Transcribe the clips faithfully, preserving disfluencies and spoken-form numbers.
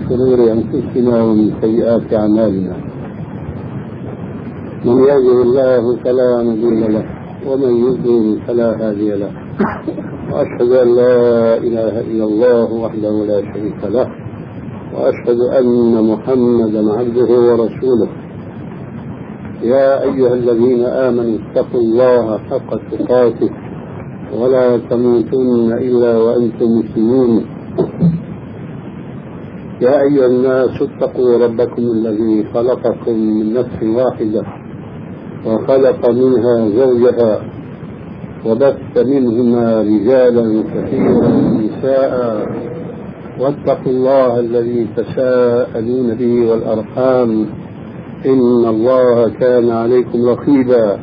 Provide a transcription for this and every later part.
شرور أنفسنا ومن سيئات أعمالنا. من يهده الله فلا مضل له ومن يضلل فلا هادي له، وأشهد أن لا إله إلا الله وحده لا شريك له، وأشهد أن محمدا عبده ورسوله. يا أيها الذين آمنوا اتقوا الله حق تقاته ولا تموتن إلا وأنتم مسلمون. يا أيها الناس اتقوا ربكم الذي خلقكم من نفس واحدة وخلق منها زوجها وبث منهما رجالا كثيرا ونساء، واتقوا الله الذي تساءلون به والأرحام إن الله كان عليكم رقيبا.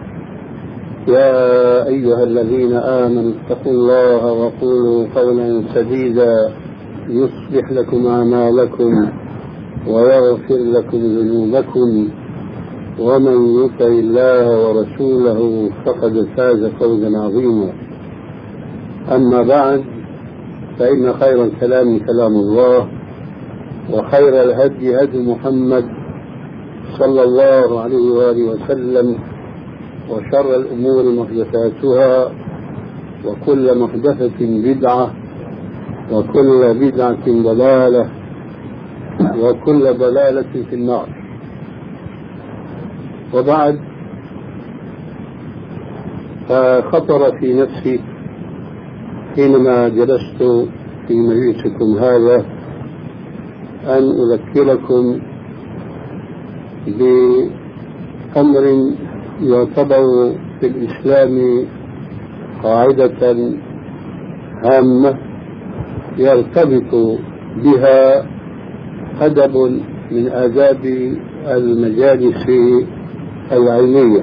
يا أيها الذين آمنوا اتقوا الله وقولوا قولا سديدا يصلح لكم أعمالكم ويغفر لكم ذنوبكم، ومن يطع الله ورسوله فقد فاز فوزا عظيما. أما بعد، فإن خير الكلام كلام الله، وخير الهدي هدي محمد صلى الله عليه وآله وسلم، وشر الأمور محدثاتها، وكل محدثة بدعة، وكل بدعة ضلالة، وكل ضلالة في النار. وبعد، فخطر في نفسي حينما جلست في مجلسكم هذا أن أذكركم بأمر يعتبر في الإسلام قاعدة هامة يرتبط بها أدب من آداب المجالس العلمية.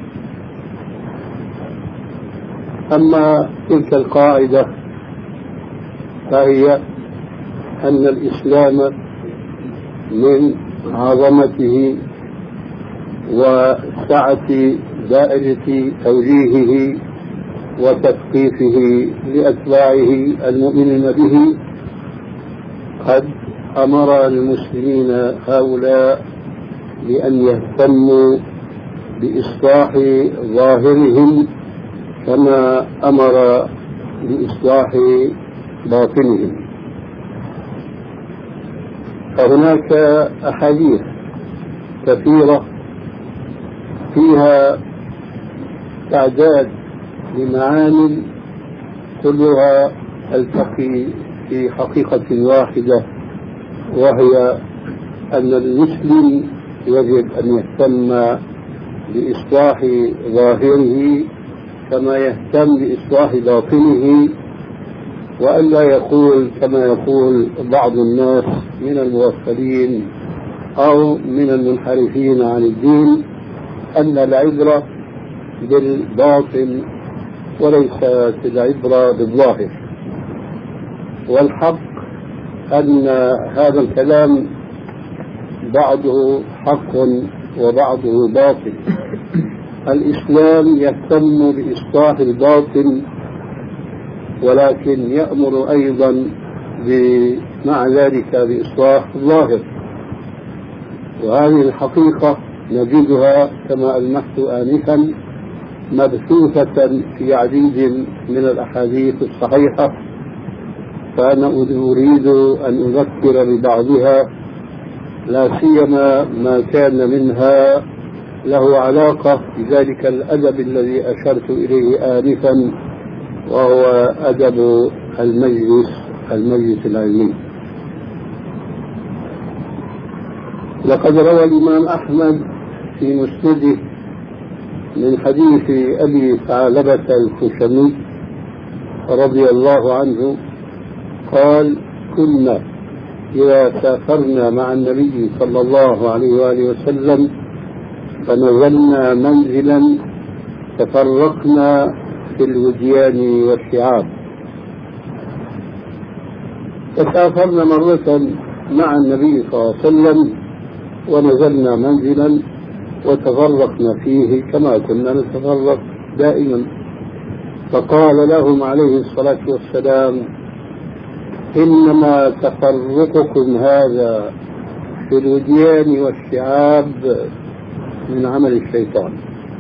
أما تلك القاعدة فهي أن الإسلام من عظمته وسعة دائرة توجيهه وتثقيفه لأتباعه المؤمنين به قد أمر المسلمين هؤلاء بأن يهتموا بإصلاح ظاهرهم كما أمر بإصلاح باطنهم. فهناك أحاديث كثيرة فيها تعداد لمعاني كلها تلتقي في حقيقة واحدة، وهي أن المسلم يجب أن يهتم بإصلاح ظاهره كما يهتم بإصلاح باطنه، وألا يقول كما يقول بعض الناس من المغفلين أو من المنحرفين عن الدين أن العبرة بالباطن وليست العبرة بالظاهر. والحق أن هذا الكلام بعضه حق وبعضه باطل. الإسلام يهتم بإصلاح الباطن، ولكن يأمر أيضا مع ذلك بإصلاح الظاهر، وهذه الحقيقة نجدها كما ألمحت آنفا مبثوثة في عديد من الأحاديث الصحيحة، فأنا أريد أن أذكر ببعضها، لا سيما ما كان منها له علاقة بذلك الأدب الذي أشرت إليه آنفا، وهو أدب المجلس المجلس العلمي. لقد روى الإمام أحمد في مسنده من حديث أبي ثعلبة الخشني رضي الله عنه قال: كنا إذا سافرنا مع النبي صلى الله عليه وآله وسلم فنزلنا منزلا تفرقنا في الوديان والشعاب. فسافرنا مرة مع النبي صلى الله عليه وسلم ونزلنا منزلا وتفرقنا فيه كما كنا نتفرق دائما، فقال لهم عليه الصلاة والسلام: إنما تفرقكم هذا في الوديان والشعاب من عمل الشيطان.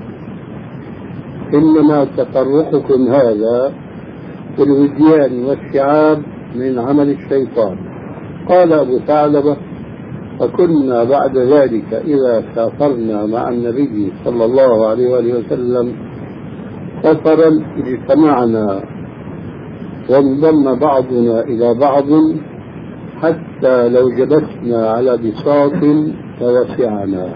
إنما تفرقكم هذا في الوديان والشعاب من عمل الشيطان. قال أبو ثعلبة: فكنا بعد ذلك إذا سافرنا مع النبي صلى الله عليه وآله وسلم سفرا اجتمعنا وانضم بعضنا إلى بعض حتى لو جلسنا على بساط فوسعنا.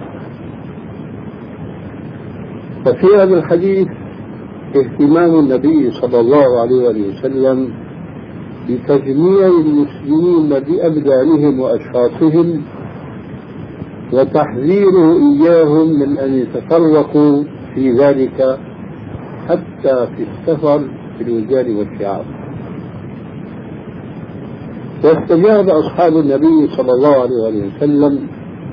ففي هذا الحديث اهتمام النبي صلى الله عليه وآله وسلم بتجميع المسلمين بأبدانهم وأشخاصهم، وتحذيره إياهم من أن يتفرقوا في ذلك حتى في السفر في الوديان والشعاب. واستجاب أصحاب النبي صلى الله عليه وسلم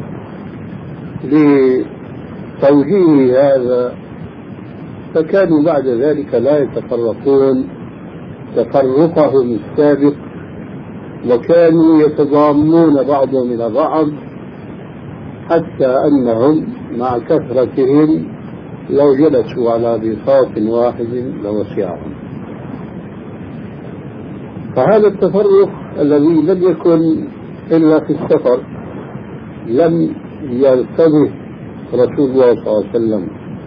لتوجيه هذا، فكانوا بعد ذلك لا يتفرقون تفرقهم السابق، وكانوا يتضامنون بعضهم إلى بعض، حتى أنهم مع كثرتهم لو جلسوا على بساط واحد لوسعهم. فهذا التفرق الذي لم يكن إلا في السفر لم يرتبه رسول الله صلى الله عليه وسلم،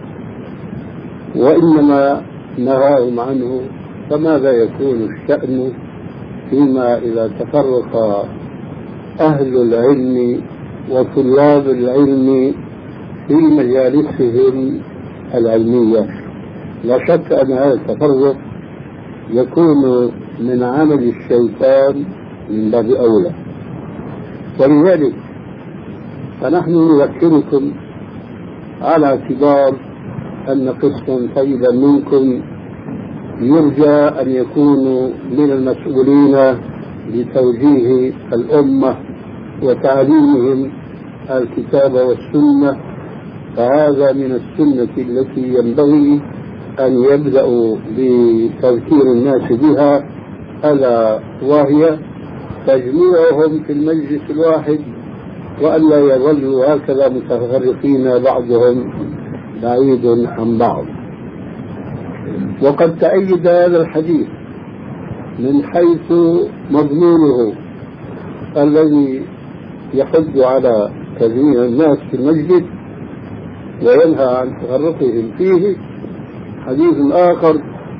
وإنما نهاهم عنه. فماذا يكون الشأن فيما إذا تفرق أهل العلم وطلاب العلم في مجالسهم العلمية؟ لا شك أن هذا التفرق يكون من عمل الشيطان من باب أولى. ولذلك فنحن نذكركم على اعتبار أن قسما طيبا منكم يرجى أن يكونوا من المسؤولين لتوجيه الأمة وتعليمهم الكتاب والسنة، فهذا من السنة التي ينبغي أن يبدأوا بتذكير الناس بها، ألا وهي تجميعهم في المجلس الواحد، وألا يظلوا هكذا متفرقين بعضهم بعيد عن بعض. وقد تأيد هذا الحديث من حيث مضمونه الذي يحض على تجميع الناس في المجلس وينهى عن تفرقهم فيه حديث آخر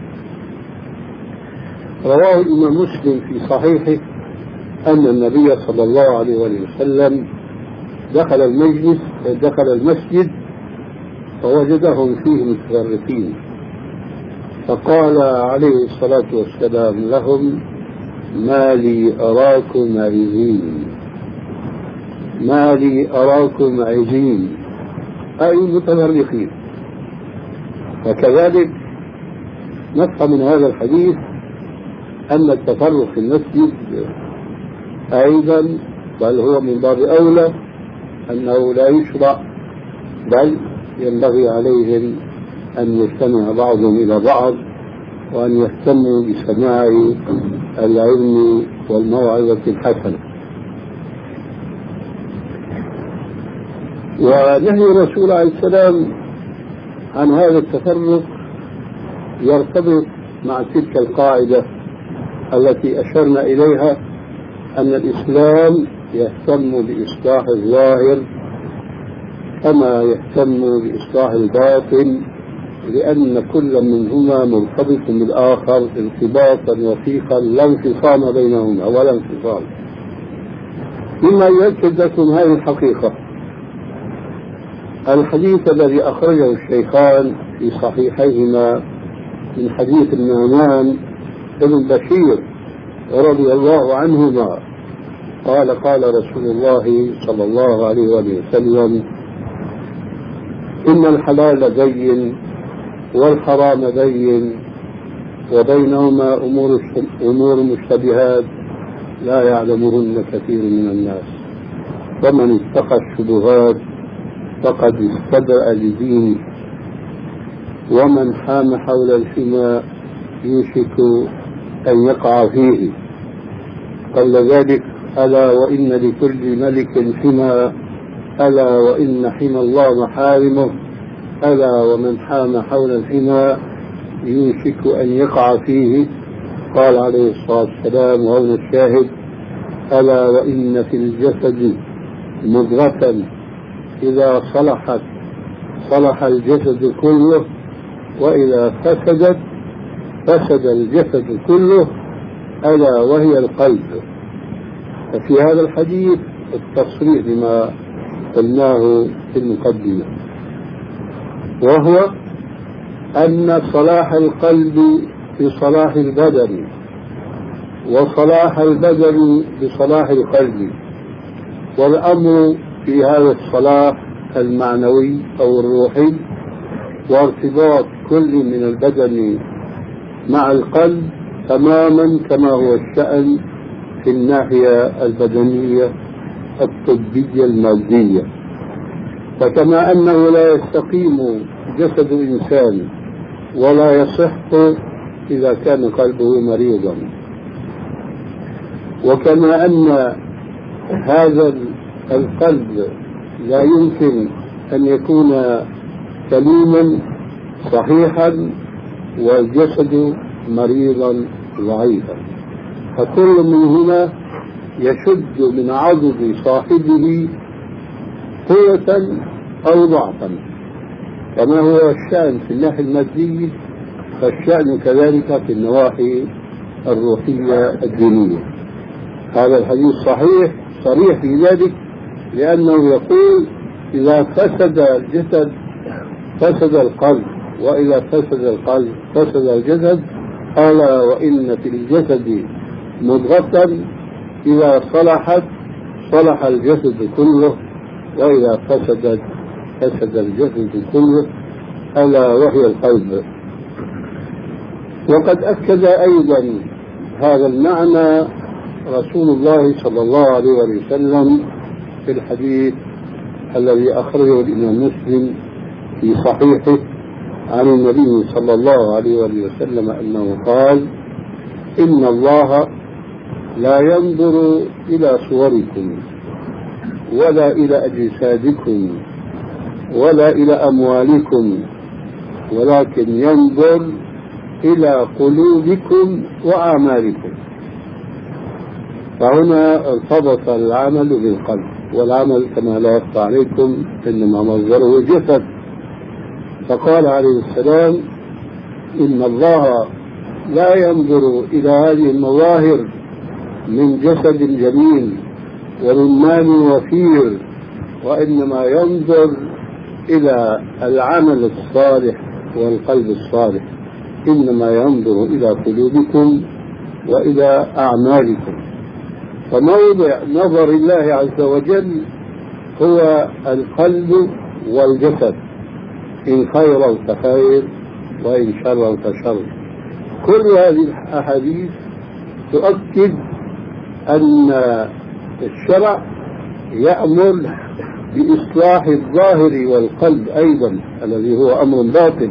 رواه الإمام مسلم في صحيحه أن النبي صلى الله عليه وسلم دخل المجلس دخل المسجد فوجدهم فيه متفرقين، فقال عليه الصلاة والسلام لهم: ما لي أراكم عزين، ما لي أراكم عزين، أي متفرقين. وكذلك نفهم من هذا الحديث أن التفرق في المسجد أيضا بل هو من باب أولى أنه لا يشرع، بل ينبغي عليهم أن يجتمع بعضهم إلى بعض وأن يهتموا بسماع العلم والموعظة الحسنة. ونهي الرسول عليه السلام عن هذا التفرق يرتبط مع تلك القاعدة التي أشرنا إليها أن الإسلام يهتم بإصلاح الظاهر كما يهتم بإصلاح الباطن، لأن كل منهما مرتبط بالآخر ارتباطا وثيقا لا انفصام بينهما ولا انفصال. مما يؤكد لكم هذه الحقيقة الحديث الذي أخرجه الشيخان في صحيحيهما من حديث النعمان بن بشير رضي الله عنهما قال: قال رسول الله صلى الله عليه وسلم: إن الحلال بين والحرام بين وبينهما أمور أمور مشتبهات لا يعلمهن كثير من الناس، ومن اتقى الشبهات فقد استبرأ لدينه، ومن حام حول الحمى يوشك أن يقع فيه. قبل ذلك: ألا وإن لكل ملك حمى، ألا وإن حمى الله محارمه، ألا ومن حام حول الحمى يوشك أن يقع فيه. قال عليه الصلاة والسلام وهو الشاهد: ألا وإن في الجسد مضغة إذا صلحت صلح الجسد كله، وإذا فسدت فسد الجسد كله، ألا وهي القلب. ففي هذا الحديث التصريح بما قلناه في المقدمة، وهو أن صلاح القلب في صلاح البدن، وصلاح البدن بصلاح القلب، والأمر في هذا الصلاح المعنوي أو الروحي، وارتباط كل من البدن مع القلب تماما كما هو الشأن في الناحية البدنية الطبية المادية. فكما أنه لا يستقيم جسد إنسان ولا يصح إذا كان قلبه مريضا، وكما أن هذا القلب لا يمكن أن يكون سليما صحيحا والجسد مريضا ضعيفا، فكل منهما يشد من عضد صاحبه قوة أو ضعفا، كما هو الشأن في الناحية المادية فالشأن كذلك في النواحي الروحية الدينية. هذا الحديث صحيح صريح في ذلك، لأنه يقول: إذا فسد الجسد فسد القلب، وإذا فسد القلب فسد الجسد. ألا وإن في الجسد مضغة إذا صلحت صلح الجسد كله، وإذا فسدت فسد الجسد كله، ألا وهي القلب. وقد أكد أيضا هذا المعنى رسول الله صلى الله عليه وسلم في الحديث الذي أخرجه الإمام مسلم في صحيحه عن النبي صلى الله عليه وسلم أنه قال: إن الله لا ينظر إلى صوركم ولا إلى أجسادكم ولا إلى أموالكم، ولكن ينظر إلى قلوبكم وأعمالكم. فهنا ارتبط العمل بالقلب، والعمل كما لا يخفى عليكم إنما مصدره الجسد. فقال عليه السلام: إن الله لا ينظر إلى هذه المظاهر من جسد جميل ومن مال وفير، وإنما ينظر إلى العمل الصالح والقلب الصالح. إنما ينظر إلى قلوبكم وإلى أعمالكم. فموضع نظر الله عز وجل هو القلب والجسد، إن خيرا فخير وإن شرا فشر. كل هذه الأحاديث تؤكد أن الشرع يأمر بإصلاح الظاهر والقلب أيضا، الذي هو أمر باطن.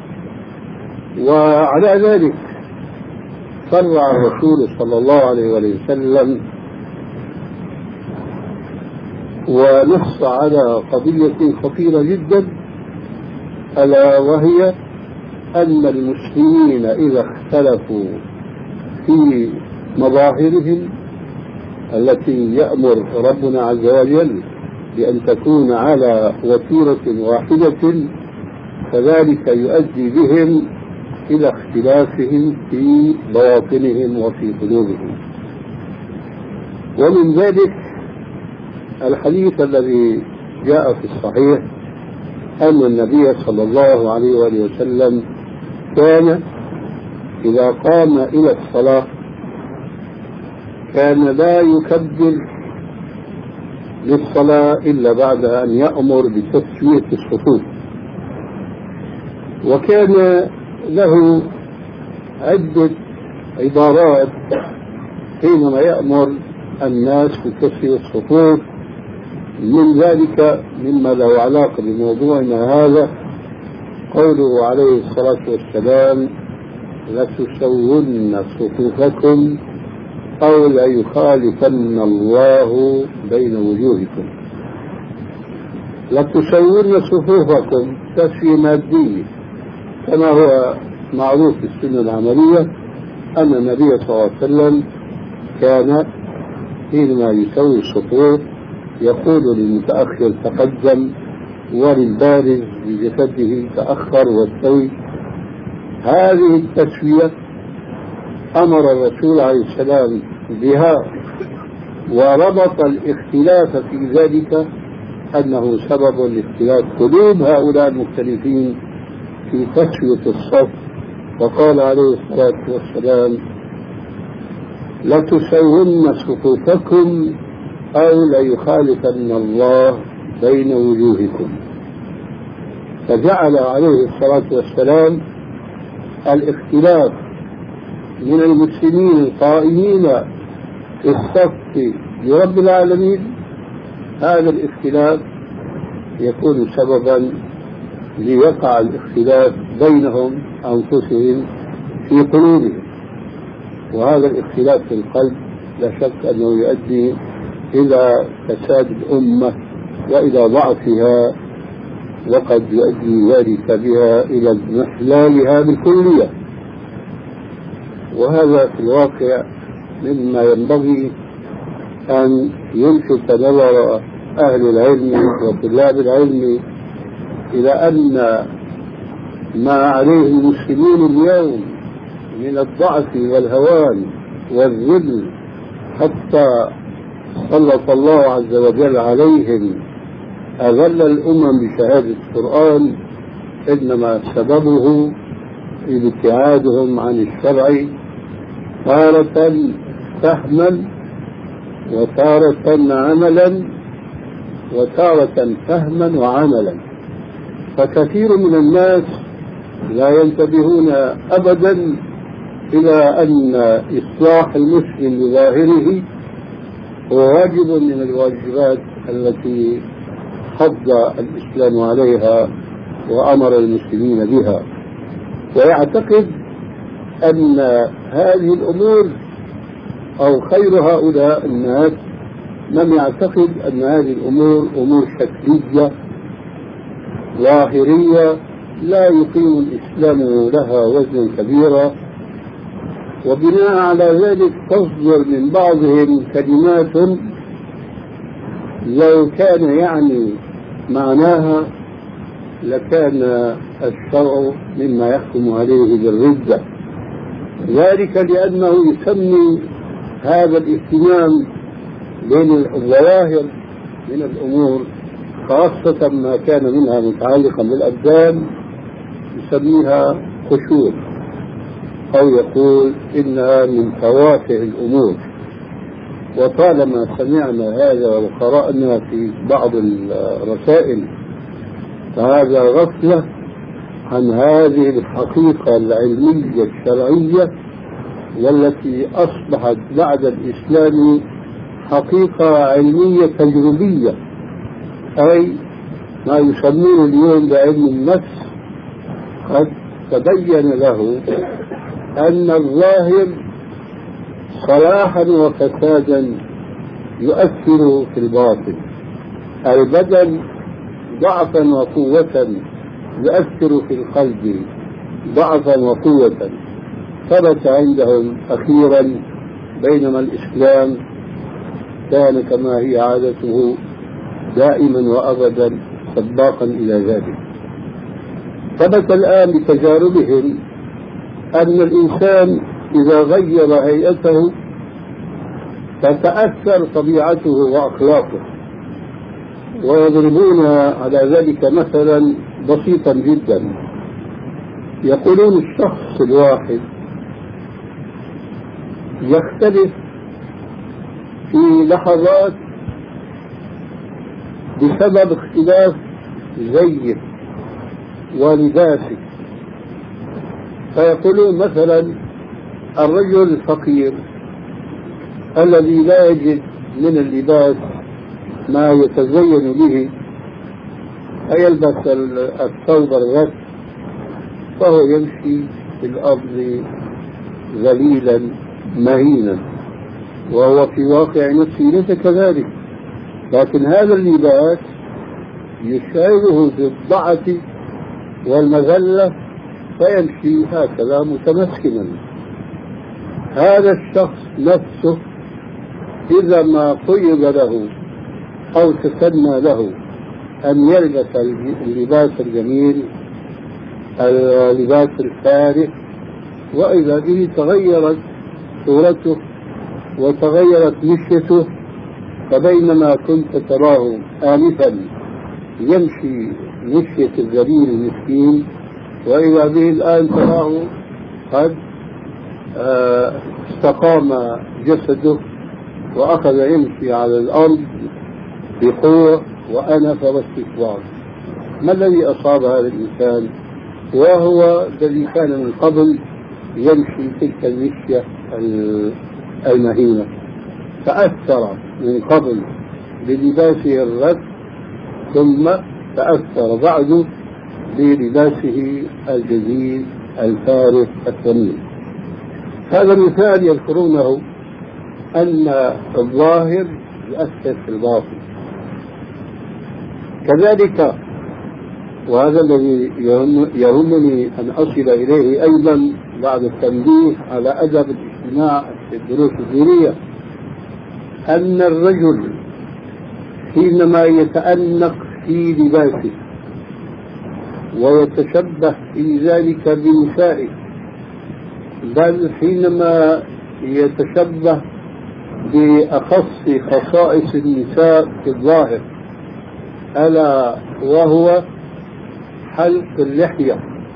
وعلى ذلك شرع الرسول صلى الله عليه وسلم ونص على قضية خطيرة جدا، ألا وهي أن المسلمين إذا اختلفوا في مظاهرهم التي يأمر ربنا عز وجل بأن تكون على وتيرة واحدة، فذلك يؤدي بهم إلى اختلافهم في بواطنهم وفي قلوبهم. ومن ذلك الحديث الذي جاء في الصحيح أن النبي صلى الله عليه وآله وسلم كان إذا قام إلى الصلاة كان لا يكبر للصلاة إلا بعد أن يأمر بتسوية الصفوف، وكان له عدة عبارات حينما يأمر الناس بتسوية الصفوف. من ذلك مما له علاقة بموضوعنا هذا قوله عليه الصلاة والسلام: لتسون صفوفكم أو لا يخالفن الله بين وجوهكم. لتسوون صفوفكم تسوية مادية، كما هو معروف في السنة العملية أن النبي صلى الله عليه وسلم كان حينما يسوي الصفوف يقول للمتأخر تقدم وللبارز بجسده تأخر واستوي. هذه التسوية أمر الرسول عليه السلام بها، وربط الاختلاف في ذلك أنه سبب لاختلاف قلوب هؤلاء المختلفين في تسوية الصف، وقال عليه الصلاة والسلام لتسون صفوفكم أو ليخالفن الله بين وجوهكم. فجعل عليه الصلاة والسلام الاختلاف من المسلمين القائمين في الصف لرب العالمين، هذا الاختلاف يكون سببا ليقع الاختلاف بينهم أنفسهم في قلوبهم، وهذا الاختلاف في القلب لا شك أنه يؤدي إلى فساد الأمة وإلى ضعفها، وقد يؤدي ذلك بها إلى انحلالها بالكلية. وهذا في الواقع مما ينبغي أن يلفت نظر أهل العلم وطلاب العلم إلى أن ما عليه المسلمون اليوم من الضعف والهوان والذل، حتى سلط الله عز وجل عليهم أذل الأمم بشهادة القرآن، إنما سببه ابتعادهم عن الشرع تارة فهما وتارة عملا وتارة فهما وعملا. فكثير من الناس لا ينتبهون أبدا إلى أن إصلاح المسلم بظاهره هو واجب من الواجبات التي حض الإسلام عليها وأمر المسلمين بها، ويعتقد أن هذه الأمور أو خير هؤلاء الناس من يعتقد أن هذه الأمور أمور شكلية ظاهرية لا يقيم الإسلام لها وزنا كبيرا، وبناء على ذلك تصدر من بعضهم كلمات لو كان يعني معناها لكان الشرع مما يحكم عليه بالردة، ذلك لأنه يسمي هذا الاهتمام بين الظواهر من الأمور، خاصة ما كان منها متعلقا بالأبدان، يسميها خشوع، أو يقول إنها من فواتح الأمور. وطالما سمعنا هذا وقرأنا في بعض الرسائل فهذا غفلة عن هذه الحقيقة العلمية الشرعية، والتي أصبحت بعد الإسلام حقيقة علمية تجريبية، أي ما يسمونه اليوم بعلم النفس قد تبين له أن الظاهر صلاحا وفسادا يؤثر في الباطن، البدن ضعفا وقوة يؤثر في القلب ضعفا وقوة. ثبت عندهم أخيرا، بينما الإسلام كان كما هي عادته دائما وأبدا سباقا إلى ذلك. ثبت الآن بتجاربهم أن الإنسان إذا غير هيئته تتأثر طبيعته وأخلاقه، ويضربون على ذلك مثلا بسيطا جدا. يقولون الشخص الواحد يختلف في لحظات بسبب اختلاف زيه ولباسه. فيقولون مثلا الرجل الفقير الذي لا يجد من اللباس ما يتزين به فيلبس الثوب الرث فهو يمشي في الأرض ذليلا مهينا. وهو في واقع نفسه ليس كذلك، لكن هذا اللباس يشعره بالضعف والمذلة فيمشي هكذا متمسكنا. هذا الشخص نفسه إذا ما قيد له أو تسنى له أن يلبس اللباس الجميل اللباس الفارح، وإذا به تغيرت صورته وتغيرت مشيته، فبينما كنت تراه آنفا يمشي مشية الذليل المسكين، وإذا به الآن تراه قد استقام جسده وأخذ يمشي على الأرض بقوة وأنف واستكبار. ما الذي أصاب هذا الإنسان وهو الذي كان من قبل يمشي تلك المشية المهينة؟ تأثر من قبل بلباسه الرث، ثم تأثر بعده بلباسه الجديد الفارغ الثمين. هذا مثال يذكرونه أن الظاهر يؤثر في الباطن. كذلك، وهذا الذي يهمني أن أصل إليه أيضا بعد التنبيه على أدب الاجتماع في الدروس الدينية، أن الرجل حينما يتأنق في لباسه ويتشبه في ذلك بنسائه، بل حينما يتشبه بأخص خصائص النساء في الظاهر، ألا وهو حلق اللحية،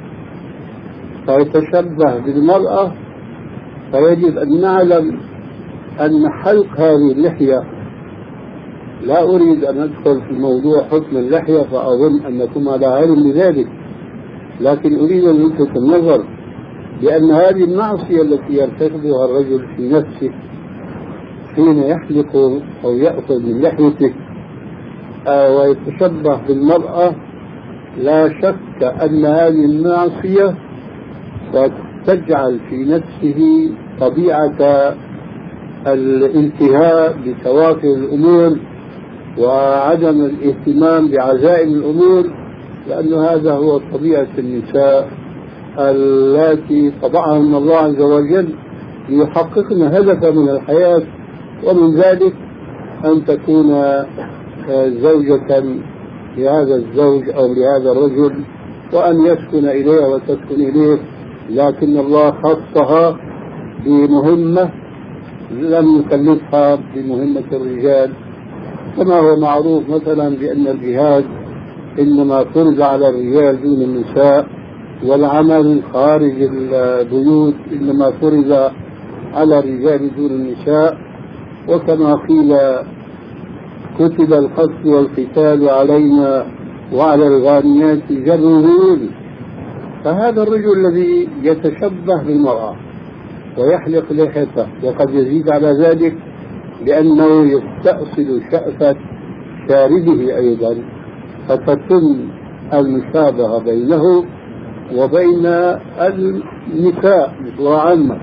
فيتشبه بالمرأة، فيجب أن نعلم أن حلق هذه اللحية، لا أريد أن أدخل في موضوع حكم اللحية فأظن أنكم على علم بذلك، لكن أريد أن ألفت النظر بأن هذه المعصية التي يرتكبها الرجل في نفسه حين يحلق أو يأخذ من لحيته آه ويتشبه بالمرأة، لا شك أن هذه المعصية ستجعل في نفسه طبيعة الانتهاء بتوافر الأمور وعدم الاهتمام بعزائم الأمور، لأن هذا هو طبيعة النساء التي طبعهن الله عز وجل ليحققن هدفا من الحياة، ومن ذلك أن تكون زوجة لهذا الزوج أو لهذا الرجل وأن يسكن إليها وتسكن إليه، لكن الله خصها بمهمة لم يكلفها بمهمة الرجال، كما هو معروف مثلا بأن الجهاد إنما فرض على الرجال دون النساء، والعمل خارج البيوت إنما فرض على الرجال دون النساء، وكما قيل كتب القتل والقتال علينا وعلى الغانيات جر الغيول. فهذا الرجل الذي يتشبه بالمرأة ويحلق لحيته وقد يزيد على ذلك لأنه يستأصل شأفة شاربه أيضا، فتتم المشابهة بينه وبين النساء بصورة عامة.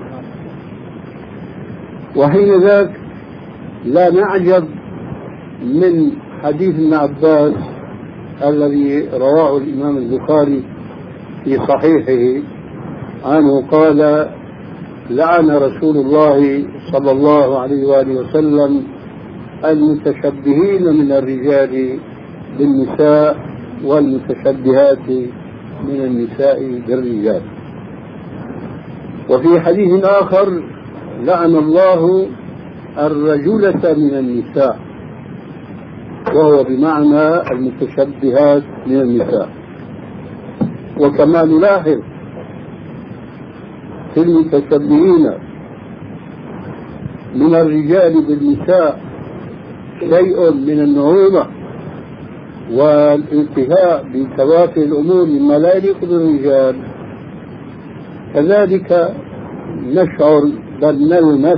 وحين ذاك لا نعجب من حديث ابن عباس الذي رواه الإمام البخاري في صحيحه عنه قال: لعن رسول الله صلى الله عليه وآله وسلم المتشبهين من الرجال بالنساء والمتشبهات من النساء بالرجال. وفي حديث آخر: لعن الله الرجلة من النساء، وهو بمعنى المتشبهات من النساء. وكما نلاحظ في المتشبهين من الرجال بالنساء شيء من النعومة والانتهاء بتوافي الأمور مما لا يليق بالرجال، كذلك نشعر بل نلمس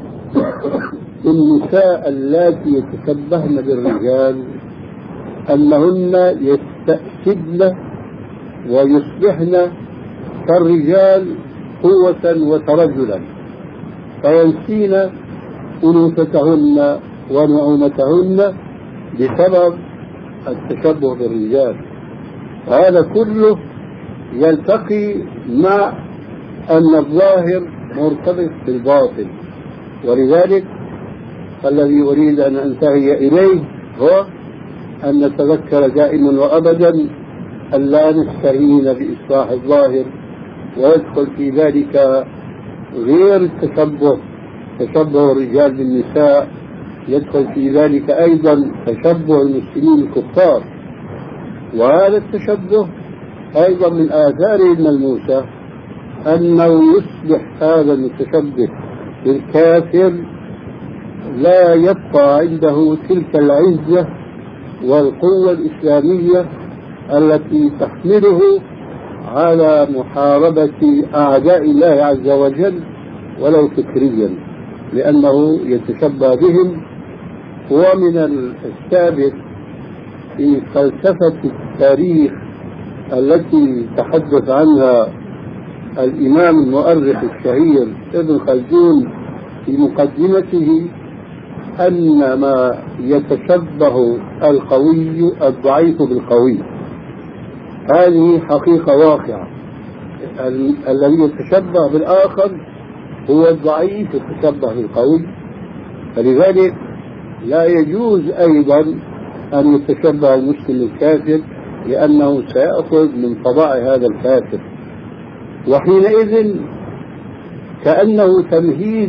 النساء اللاتي يتشبهن بالرجال أنهن يستأسدن ويصبحن كالرجال قوة وترجلا، فينسين أنوثتهن ونعومتهن بسبب التشبه بالرجال. هذا كله يلتقي مع أن الظاهر مرتبط بالباطن، ولذلك الذي أريد أن أنتهي إليه هو أن نتذكر دائما وأبدا أن لا نستهين بإصلاح الظاهر، ويدخل في ذلك غير التشبه، تشبه الرجال بالنساء، يدخل في ذلك أيضا تشبه المسلمين الكفار. وهذا التشبه أيضا من آثاره الملموسة أنه يصبح هذا المتشبه بالكافر لا يبقى عنده تلك العزة والقوة الإسلامية التي تحمله على محاربة أعداء الله عز وجل ولو فكريا، لأنه يتشبه بهم. ومن الثابت في فلسفة التاريخ التي تحدث عنها الإمام المؤرخ الشهير ابن خلدون في مقدمته أن ما يتشبه القوي الضعيف بالقوي، هذه حقيقة واقعة. الذي يتشبه بالآخر هو الضعيف يتشبه بالقوي، فلذلك لا يجوز أيضا أن يتشبه المسلم الكافر، لأنه سيأخذ من طباع هذا الكافر، وحينئذ كأنه تمهيد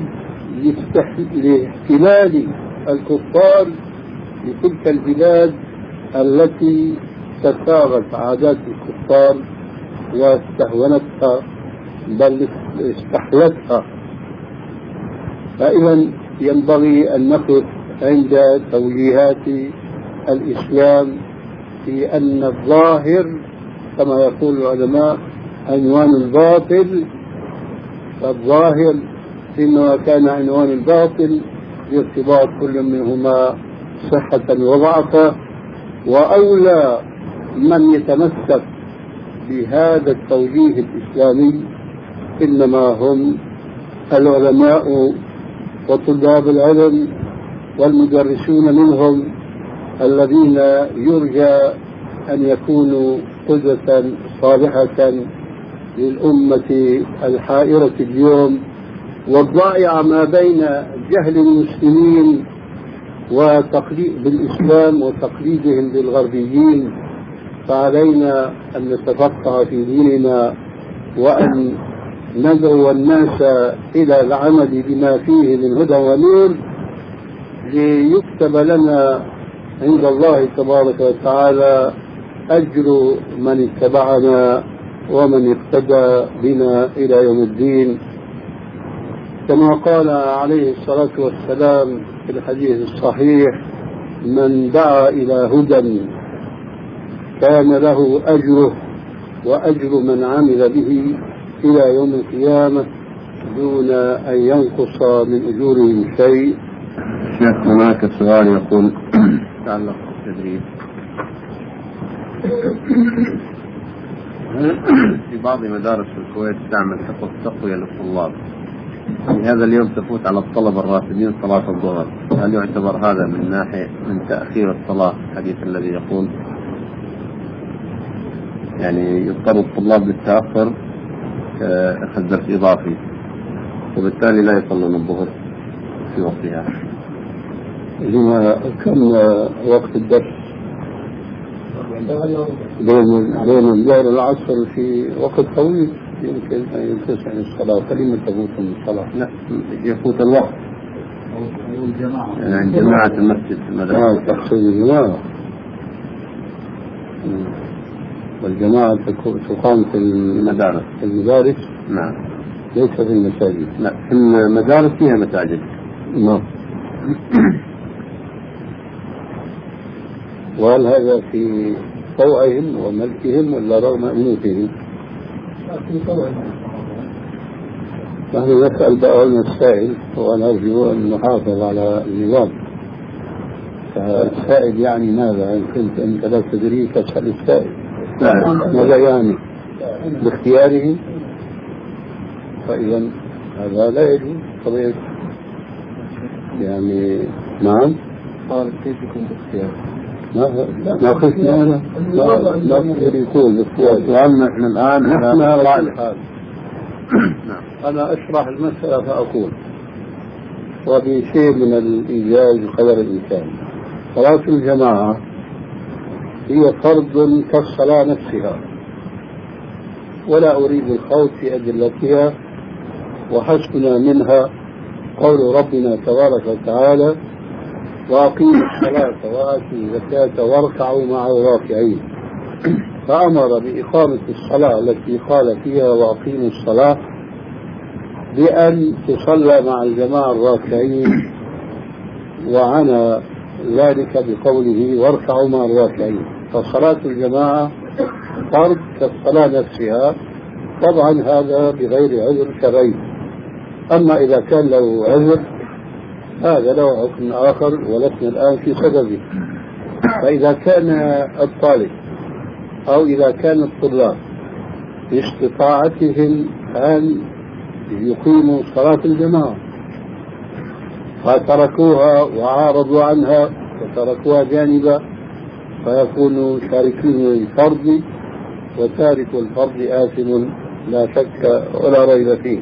لاحتلال الكفار لتلك البلاد التي تساغت عادات الكفار واستهونتها بل استحلتها. فإذا ينبغي أن نقف عند توجيهات الإسلام في أن الظاهر كما يقول العلماء عنوان الباطل، فالظاهر إنما كان عنوان الباطل بارتباط كل منهما صحة وضعفا. وأولى من يتمسك بهذا التوجيه الإسلامي إنما هم العلماء وطلاب العلم والمدرسون منهم، الذين يرجى أن يكونوا قدوة صالحة للأمة الحائرة اليوم والضائعة ما بين جهل المسلمين وتقليد بالإسلام وتقليدهم للغربيين. فعلينا أن نتفقه في ديننا وأن ندعو الناس إلى العمل بما فيه من هدى ونور، ليكتب لنا عند الله تبارك وتعالى أجر من اتبعنا ومن اقتدى بنا إلى يوم الدين، كما قال عليه الصلاة والسلام في الحديث الصحيح: من دعا إلى هدى كان له أجره وأجر من عمل به إلى يوم القيامة دون أن ينقص من أجورهم شيء. شيخ هناك سؤال يقول تعلق بالتدريب. في بعض مدارس الكويت تعمل حصص تقوية للطلاب، في هذا اليوم تفوت على الطلبة الراتبين صلاة الظهر، هل يعتبر هذا من ناحية من تأخير الصلاة الحديث الذي يقول يعني يضطر الطلاب للتأخر كأخذ درس إضافي وبالتالي لا يصلون الظهر في وقتها؟ لما كم وقت الدرس بين بين الظهر والعصر في وقت طويل، يمكن أن ينتهي عن الصلاة فلما تفوت من الصلاة؟ لا، يفوت الوقت يعني جماعة المسجد المدرسة. آه تقصد الجماعة، والجماعة تقام في المدارس. في المدارس نعم، ليس في المساجد. لا، في المدارس فيها مساجد. نعم. وهل هذا في طوعهم وملكهم ولا رغم أنوفهم؟ في طوعهم. نحن نسأل بقى السائل ونرجو أن نحافظ على النظام. فالسائل يعني ماذا؟ إن كنت أنت لا تدري فاسأل السائل. ماذا يعني؟ باختياره؟ فإذا هذا لا يجوز. طبيعي يعني نعم. قال كيف يكون باختيار؟ ما ما خفنا أنا لا لا نقدر يكون باختيار. سؤالنا إحنا الآن نحن على الحال. أنا أشرح المسألة فأقول وبشيء من الإيجاز قدر الإمكان. صلاة الجماعة هي فرض كالصلاة نفسها، ولا أريد الخوض في أدلتها، وحسبنا منها قول ربنا تبارك وتعالى: وأقيموا الصلاة وآتوا الزكاة واركعوا مع الراكعين. فأمر بإقامة الصلاة التي قال فيها وأقيموا الصلاة بأن تصلى مع الجماعة الراكعين، وعنى ذلك بقوله واركعوا مع الراكعين. فصلاة الجماعة فرض كالصلاة نفسها، طبعا هذا بغير عذر شرعي. أما إذا كان له عذر هذا له حكم آخر ولسنا الآن في سببه. فإذا كان الطالب أو إذا كان الطلاب باستطاعتهم أن يقيموا صلاة الجماعة فتركوها وعارضوا عنها وتركوها جانبا، فيكونوا شاركين الفرض، وتارك الفرض آثم لا شك ولا ريب فيه.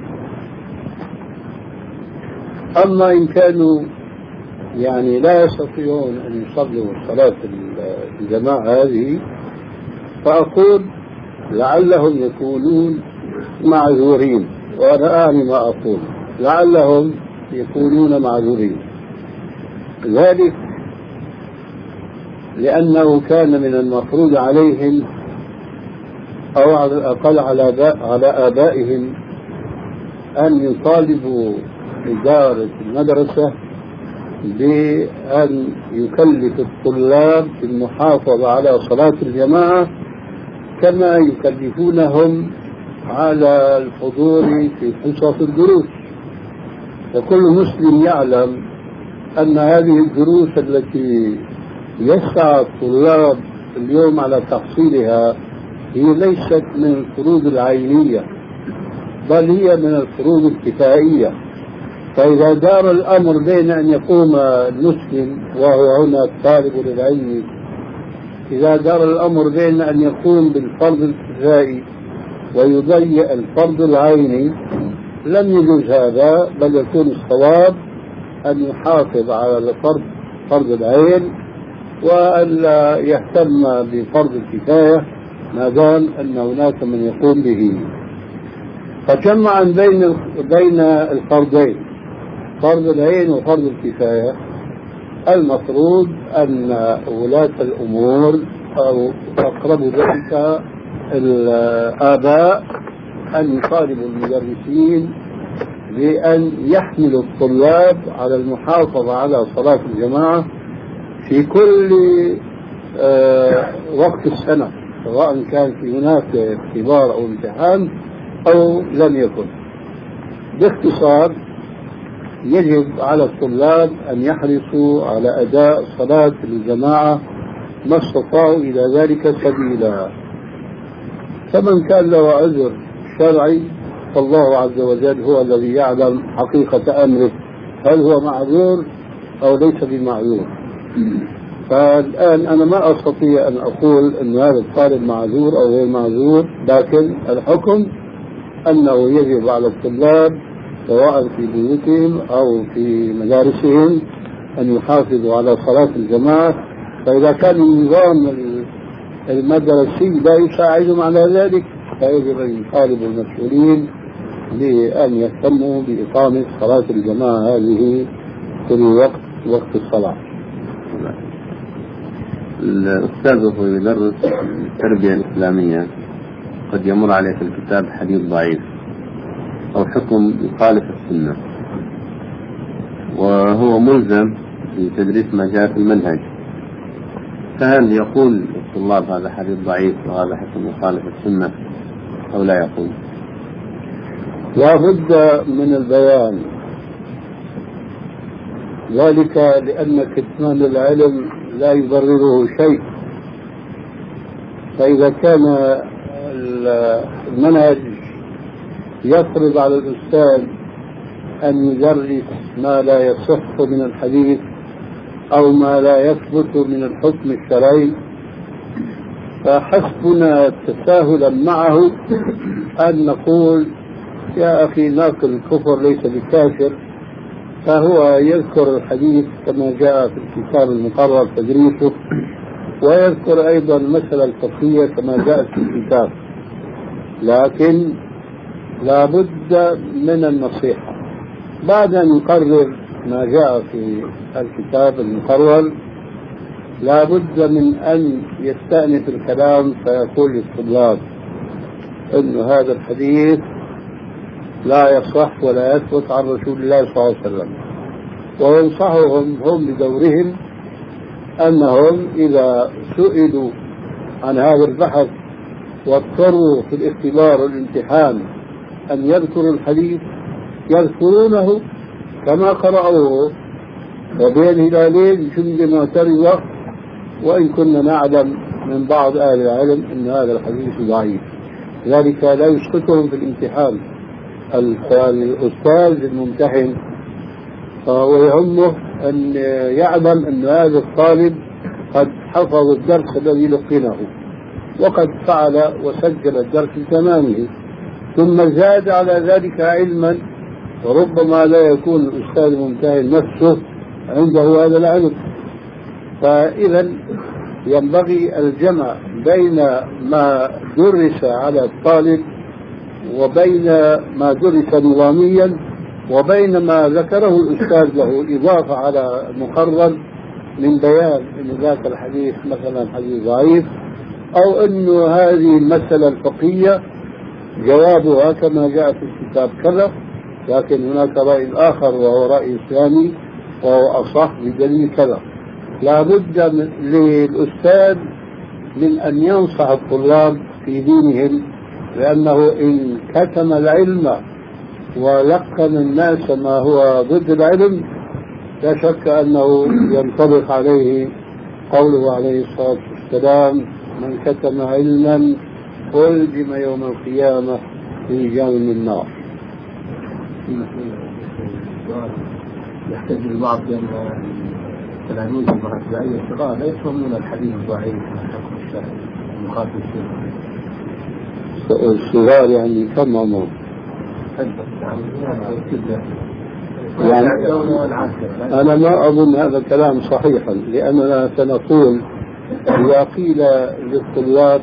أما إن كانوا يعني لا يستطيعون أن يصلوا صلاة الجماعة هذه، فأقول لعلهم يكونون معذورين، وأنا أعني ما أقول، لعلهم يكونون معذورين. ذلك لأنه كان من المفروض عليهم أو على الأقل على آبائهم أن يطالبوا إدارة المدرسة بأن يكلف الطلاب بالمحافظة على صلاة الجماعة كما يكلفونهم على الحضور في حصص الدروس. وكل مسلم يعلم أن هذه الدروس التي يسعى الطلاب اليوم على تحصيلها هي ليست من الفروض العينية، بل هي من الفروض الكفائية. فإذا دار الأمر بين أن يقوم المسلم وهو هنا الطالب للعلم، إذا دار الأمر بين أن يقوم بالفرض الكفائي ويضيع الفرض العيني لم يجوز هذا، بل يكون الصواب أن يحافظ على الفرض فرض العين وألا يهتم بفرض الكفاية ما دام أن هناك من يقوم به. فجمعا بين بين الفرضين فرض العين وفرض الكفاية، المفروض أن ولاة الأمور أو أقرب ذلك الآباء أن يطالبوا المدرسين بأن يحملوا الطلاب على المحافظة على صلاة الجماعة في كل آه وقت السنة، سواء كان في هناك اختبار أو امتحان أو لم يكن. باختصار يجب على الطلاب أن يحرصوا على أداء صلاة الجماعة ما استطاعوا إلى ذلك سبيلا. فمن كان له عذر شرعي فالله عز وجل هو الذي يعلم حقيقة أمره، هل هو معذور أو ليس بمعذور. فالآن أنا ما أستطيع أن أقول أن هذا الطالب معذور أو غير معذور، لكن الحكم أنه يجب على الطلاب سواء في بيوتهم أو في مدارسهم أن يحافظوا على صلاة الجماعة. فإذا كان النظام المدرسي لا يساعدهم على ذلك فيجب أن يطالبوا المسؤولين بأن يهتموا بإقامة صلاة الجماعة هذه في وقت وقت الصلاة. الأستاذ وهو يدرس التربية الإسلامية قد يمر عليه في الكتاب حديث ضعيف أو حكم يخالف السنة، وهو ملزم بتدريس ما جاء في المنهج، فهل يقول الطلاب هذا حديث ضعيف وهذا حكم يخالف السنة أو لا يقول؟ لا بد من البيان، ذلك لأن كتمان العلم لا يبرره شيء. فإذا كان المنهج يفرض على الأستاذ أن يدرس ما لا يصح من الحديث أو ما لا يثبت من الحكم الشرعي، فحسبنا تساهلا معه أن نقول يا أخي ناقل الكفر ليس بكافر، فهو يذكر الحديث كما جاء في الكتاب المقرر تدريسه، ويذكر أيضا المسألة الفقهية كما جاءت في الكتاب، لكن لا بد من النصيحة بعد أن يقرر ما جاء في الكتاب المقرر. لا بد من أن يستأنف الكلام فيقول للطلاب أن هذا الحديث لا يصح ولا يثبت عن رسول الله صلى الله عليه وسلم، وينصحهم هم بدورهم أنهم إذا سئلوا عن هذا البحث واضطروا في الاختبار والامتحان أن يذكروا الحديث يذكرونه كما قرأوه وبين هلالين جند معترضة، وإن كنا نعلم من بعض أهل العلم أن هذا الحديث ضعيف، ذلك لا يسقطهم في الامتحان. الأستاذ الممتحن ويهمه أن يعلم أن هذا الطالب قد حفظ الدرس الذي لقنه وقد فعل وسجل الدرس بتمامه، ثم زاد على ذلك علما، وربما لا يكون الأستاذ الممتحن نفسه عنده هذا العلم. فإذا ينبغي الجمع بين ما درس على الطالب وبين ما درس نظاميا وبين ما ذكره الأستاذ له إضافة على مقرر من بيان أن ذاك الحديث مثلا حديث ضعيف، أو أن هذه المسألة الفقهية جوابها كما جاء في الكتاب كذا، لكن هناك رأي آخر وهو رأي إسلامي وهو أصح بدليل كذا. لا بد للأستاذ من أن ينصح الطلاب في دينهم، لأنه إن كتم العلم ولقن الناس ما هو ضد العلم لا شك أنه ينطبق عليه قوله عليه الصلاة والسلام: من كتم علما ألزم يوم القيامة في جهنم النار. يحتاج البعض بأن التلاميذ بأي صغار لا يفهمون الحديث الضعيف من حكم الشرع المخالف للسنة. الصغار يعني كم عمر؟ يعني أنا ما أظن هذا الكلام صحيحا، لأننا سنقول إذا قيل للطلاب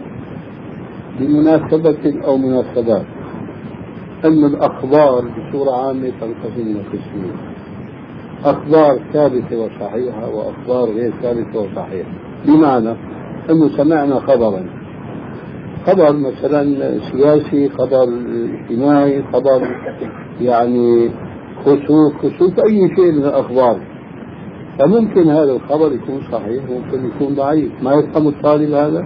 بمناسبة أو مناسبات أن الأخبار بصورة عامة تنقسم إلى قسمين: أخبار ثابتة وصحيحة وأخبار غير ثابتة وصحيحة. بمعنى أنه سمعنا خبرا، خبر مثلا سياسي، خبر اجتماعي، خبر يعني خسوف خسوف أي شيء من الأخبار، فممكن هذا الخبر يكون صحيح وممكن يكون ضعيف. ما يفهم الطالب هذا؟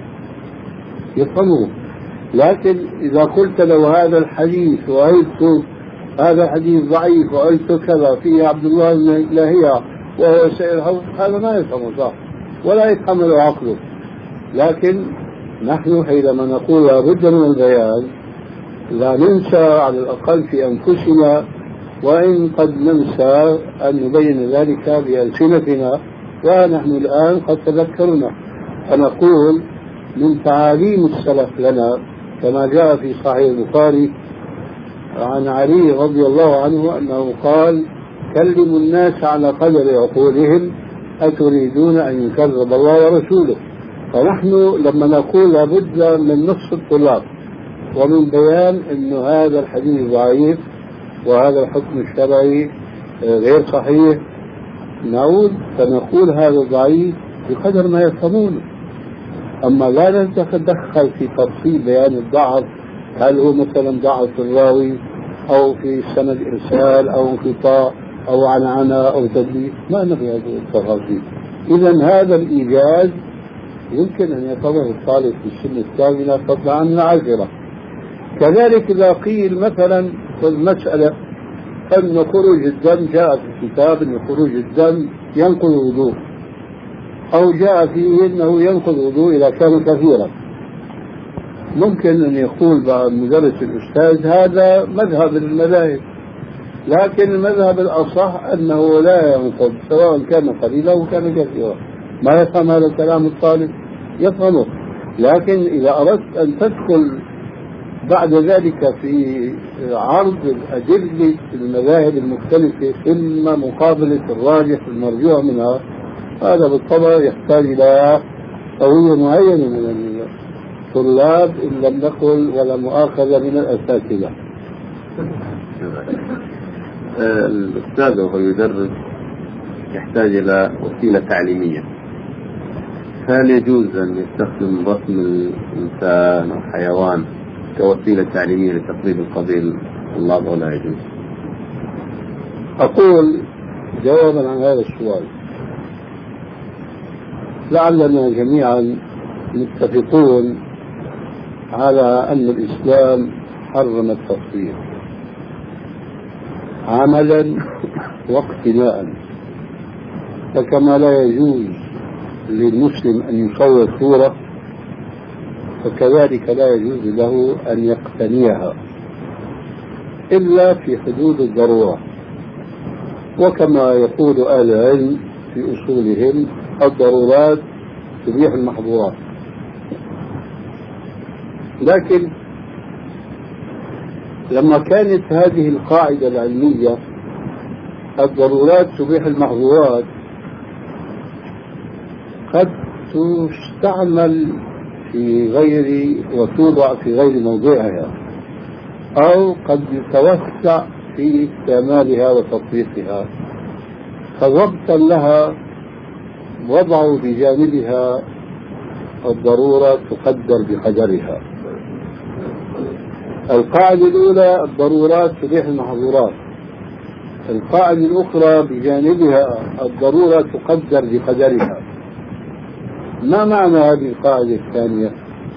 يفهمه. لكن إذا قلت له هذا الحديث وقلت هذا حديث ضعيف وقلت كذا فيه عبد الله بن لاهية وهو سائر هذا ما يفهمه صح ولا يتحمل عقله. لكن نحن حينما نقول لابد من البيان لا ننسى على الأقل في أنفسنا، وإن قد ننسى أن نبين ذلك بألسنتنا، ونحن الآن قد تذكرنا. فنقول من تعاليم السلف لنا كما جاء في صحيح البخاري عن علي رضي الله عنه أنه قال: كلموا الناس على قدر عقولهم أتريدون أن يكذب الله ورسوله. فنحن لما نقول لابد من نصف الطلاب ومن بيان أن هذا الحديث ضعيف وهذا الحكم الشرعي غير صحيح، نعود فنقول هذا ضعيف بقدر ما يفهمونه. أما لا نتدخل في تفصيل بيان الضعف، هل هو مثلا ضعف الراوي أو في سند إرسال أو انقطاع أو عنعنة أو تدليس، ما نبي هذه التفاصيل. إذا هذا الإيجاز يمكن أن يتضح الطالب في السن الثامنة فضلا عن العاشرة. كذلك إذا قيل مثلا في المسألة أن خروج الدم جاء في الكتاب أن خروج الدم ينقض الوضوء، أو جاء فيه أنه ينقض الوضوء إذا كان كثيرا، ممكن أن يقول بعض مدرس الأستاذ هذا مذهب المذاهب، لكن المذهب الأصح أنه لا ينقض سواء كان قليلا أو كان كثيرا. ما يفهم هذا الكلام الطالب يفهمه، لكن إذا أردت أن تدخل بعد ذلك في عرض الأدلة المذاهب المختلفة ثم مقابلة الراجح المرجوع منها، هذا بالطبع يحتاج إلى قوية معينة من الطلاب إن لم نقل ولا مؤاخذة من الأساتذة. الأستاذ وهو يدرس يحتاج إلى وسيلة تعليمية، هل يجوز أن يستخدم رسم الإنسان أو حيوان كوسيلة تعليمية لتقريب القضية للطلاب ولا يجوز؟ أقول جوابا عن هذا السؤال، لعلنا جميعا متفقون على أن الإسلام حرم التصوير عملا واقتناء، فكما لا يجوز للمسلم أن يصور صورة فكذلك لا يجوز له أن يقتنيها إلا في حدود الضرورة، وكما يقول أهل العلم في أصولهم الضرورات تبيح المحظورات. لكن لما كانت هذه القاعدة العلمية الضرورات تبيح المحظورات قد تستعمل في غير وتوضع في غير موضعها، أو قد يتوسع في استعمالها وتطبيقها، فضبطا لها وضعوا بجانبها الضرورة تقدر بقدرها. القاعدة الأولى الضرورات تبيح المحظورات، القاعدة الأخرى بجانبها الضرورة تقدر بقدرها. ما معنى هذه القاعدة الثانية؟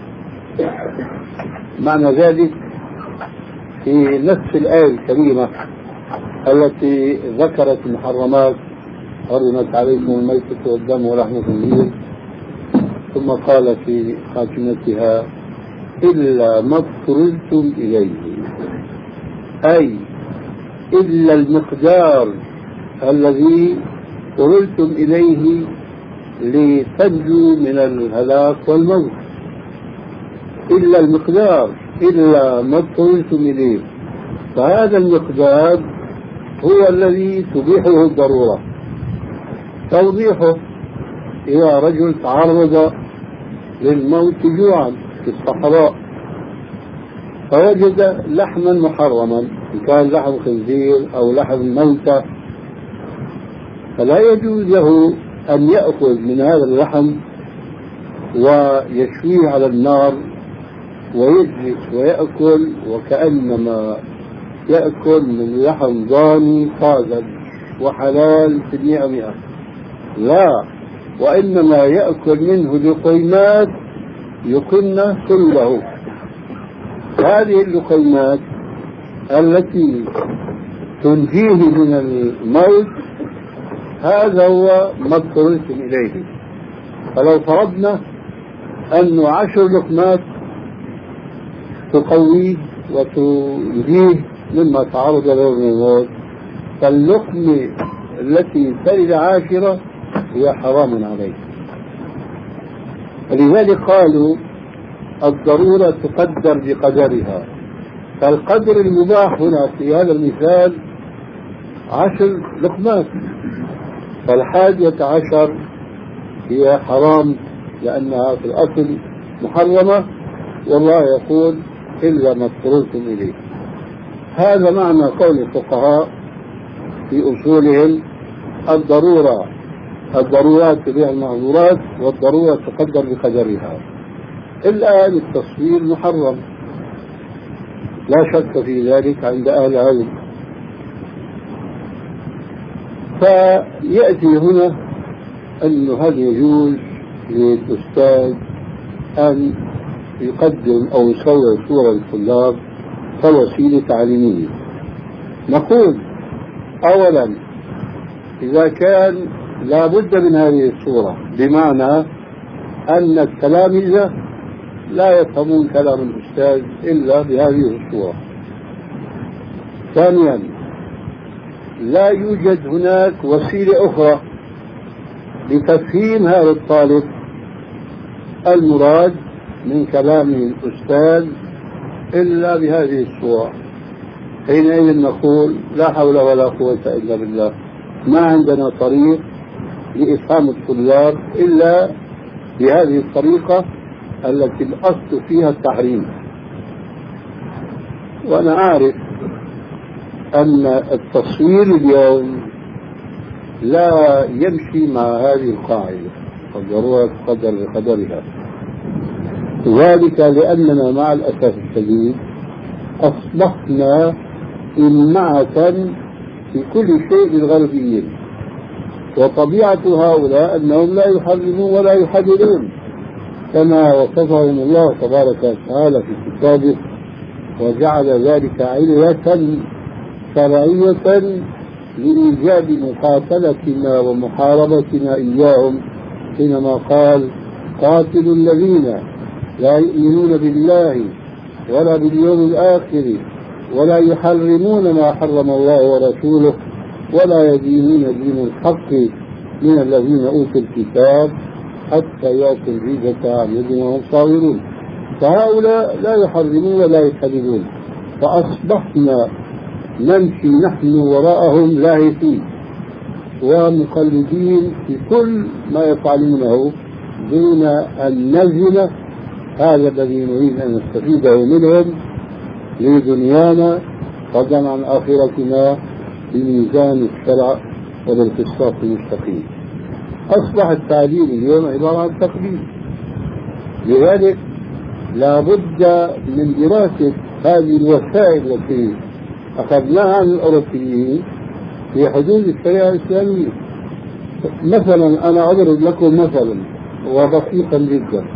معنى ذلك في نفس الآية الكريمة التي ذكرت المحرمات حرمت عليكم الميتة والدم ولحم الخنزير، ثم قال في خاتمتها إلا ما اضطررتم إليه، أي إلا المقدار الذي اضطررتم إليه لتنجوا من الهلاك والموت، إلا المقدار، إلا ما اضطررتم إليه، فهذا المقدار هو الذي تبيحه الضرورة. توضيحه إذا رجل تعرض للموت جوعا في الصحراء فوجد لحما محرما، إن كان لحم خنزير أو لحم موتى، فلا يجوز له أن يأخذ من هذا اللحم ويشويه على النار ويجلس ويأكل وكأنما يأكل من لحم ضاني طازج وحلال في المئة مئة، لا، وإنما يأكل منه لقيمات يقن كله. هذه اللقيمات التي تنجيه من الموت هذا هو ما اضطررتم إليه. فلو فرضنا أنه عشر لقمات تقويه وتنجيه مما تعرض له من الموت، فاللقمة التي تلد عاشرة هي حرام عليه. ولذلك قالوا الضرورة تقدر بقدرها، فالقدر المباح هنا في هذا المثال عشر لقمات، فالحادية عشر هي حرام لأنها في الأصل محرمة، والله يقول إلا ما اضطررتم إليه. هذا معنى قول الفقهاء في أصولهم الضرورة الضرورات تبيح المحظورات والضرورة تقدر بقدرها. الآن التصوير محرم لا شك في ذلك عند أهل العلم، فيأتي هنا أنه هل يجوز للأستاذ أن يقدم أو يصور صورة للطلاب كوسيلة تعليمية؟ نقول أولا إذا كان لا بد من هذه الصورة، بمعنى أن التلاميذ لا يفهمون كلام الأستاذ إلا بهذه الصورة. ثانيا لا يوجد هناك وسيلة أخرى لتفهيم هذا الطالب المراد من كلام الأستاذ إلا بهذه الصورة. حينئذ نقول لا حول ولا قوة إلا بالله، ما عندنا طريق لإفهام الطلاب إلا بهذه الطريقة التي الأصل فيها التحريم. وأنا أعرف أن التصوير اليوم لا يمشي مع هذه القاعدة، الضرورة تقدر بقدرها، ذلك لأننا مع الأسف الشديد أصبحنا إمعة في كل شيء للغربيين، وطبيعة هؤلاء أنهم لا يحرمون ولا يحللون كما وصفهم الله تبارك وتعالى في كتابه، وجعل ذلك علة شرعية لإيجاب مقاتلتنا ومحاربتنا إياهم، حينما قال قاتلوا الذين لا يؤمنون بالله ولا باليوم الآخر ولا يحرمون ما حرم الله ورسوله ولا يدينون دين الحق من الذين أوتوا الكتاب حتى يأتوا الجزية عن يد وهم صاغرون. فهؤلاء لا يحرمون ولا يحللون، فأصبحنا نمشي نحن وراءهم لاهثين ومقلدين في كل ما يفعلونه دون أن نزل هذا الذي نريد أن نستفيده منهم لدنيانا فضلا عن آخرتنا بميزان الشرع وبالقسطاس المستقيم. أصبح التعليم اليوم عبارة عن تقليد، لذلك لا بد من دراسة هذه الوسائل التي أخذناها عن الأوروبيين في حدود الشريعة الإسلامية. مثلا أنا أضرب لكم مثلا وبسيطا جدا،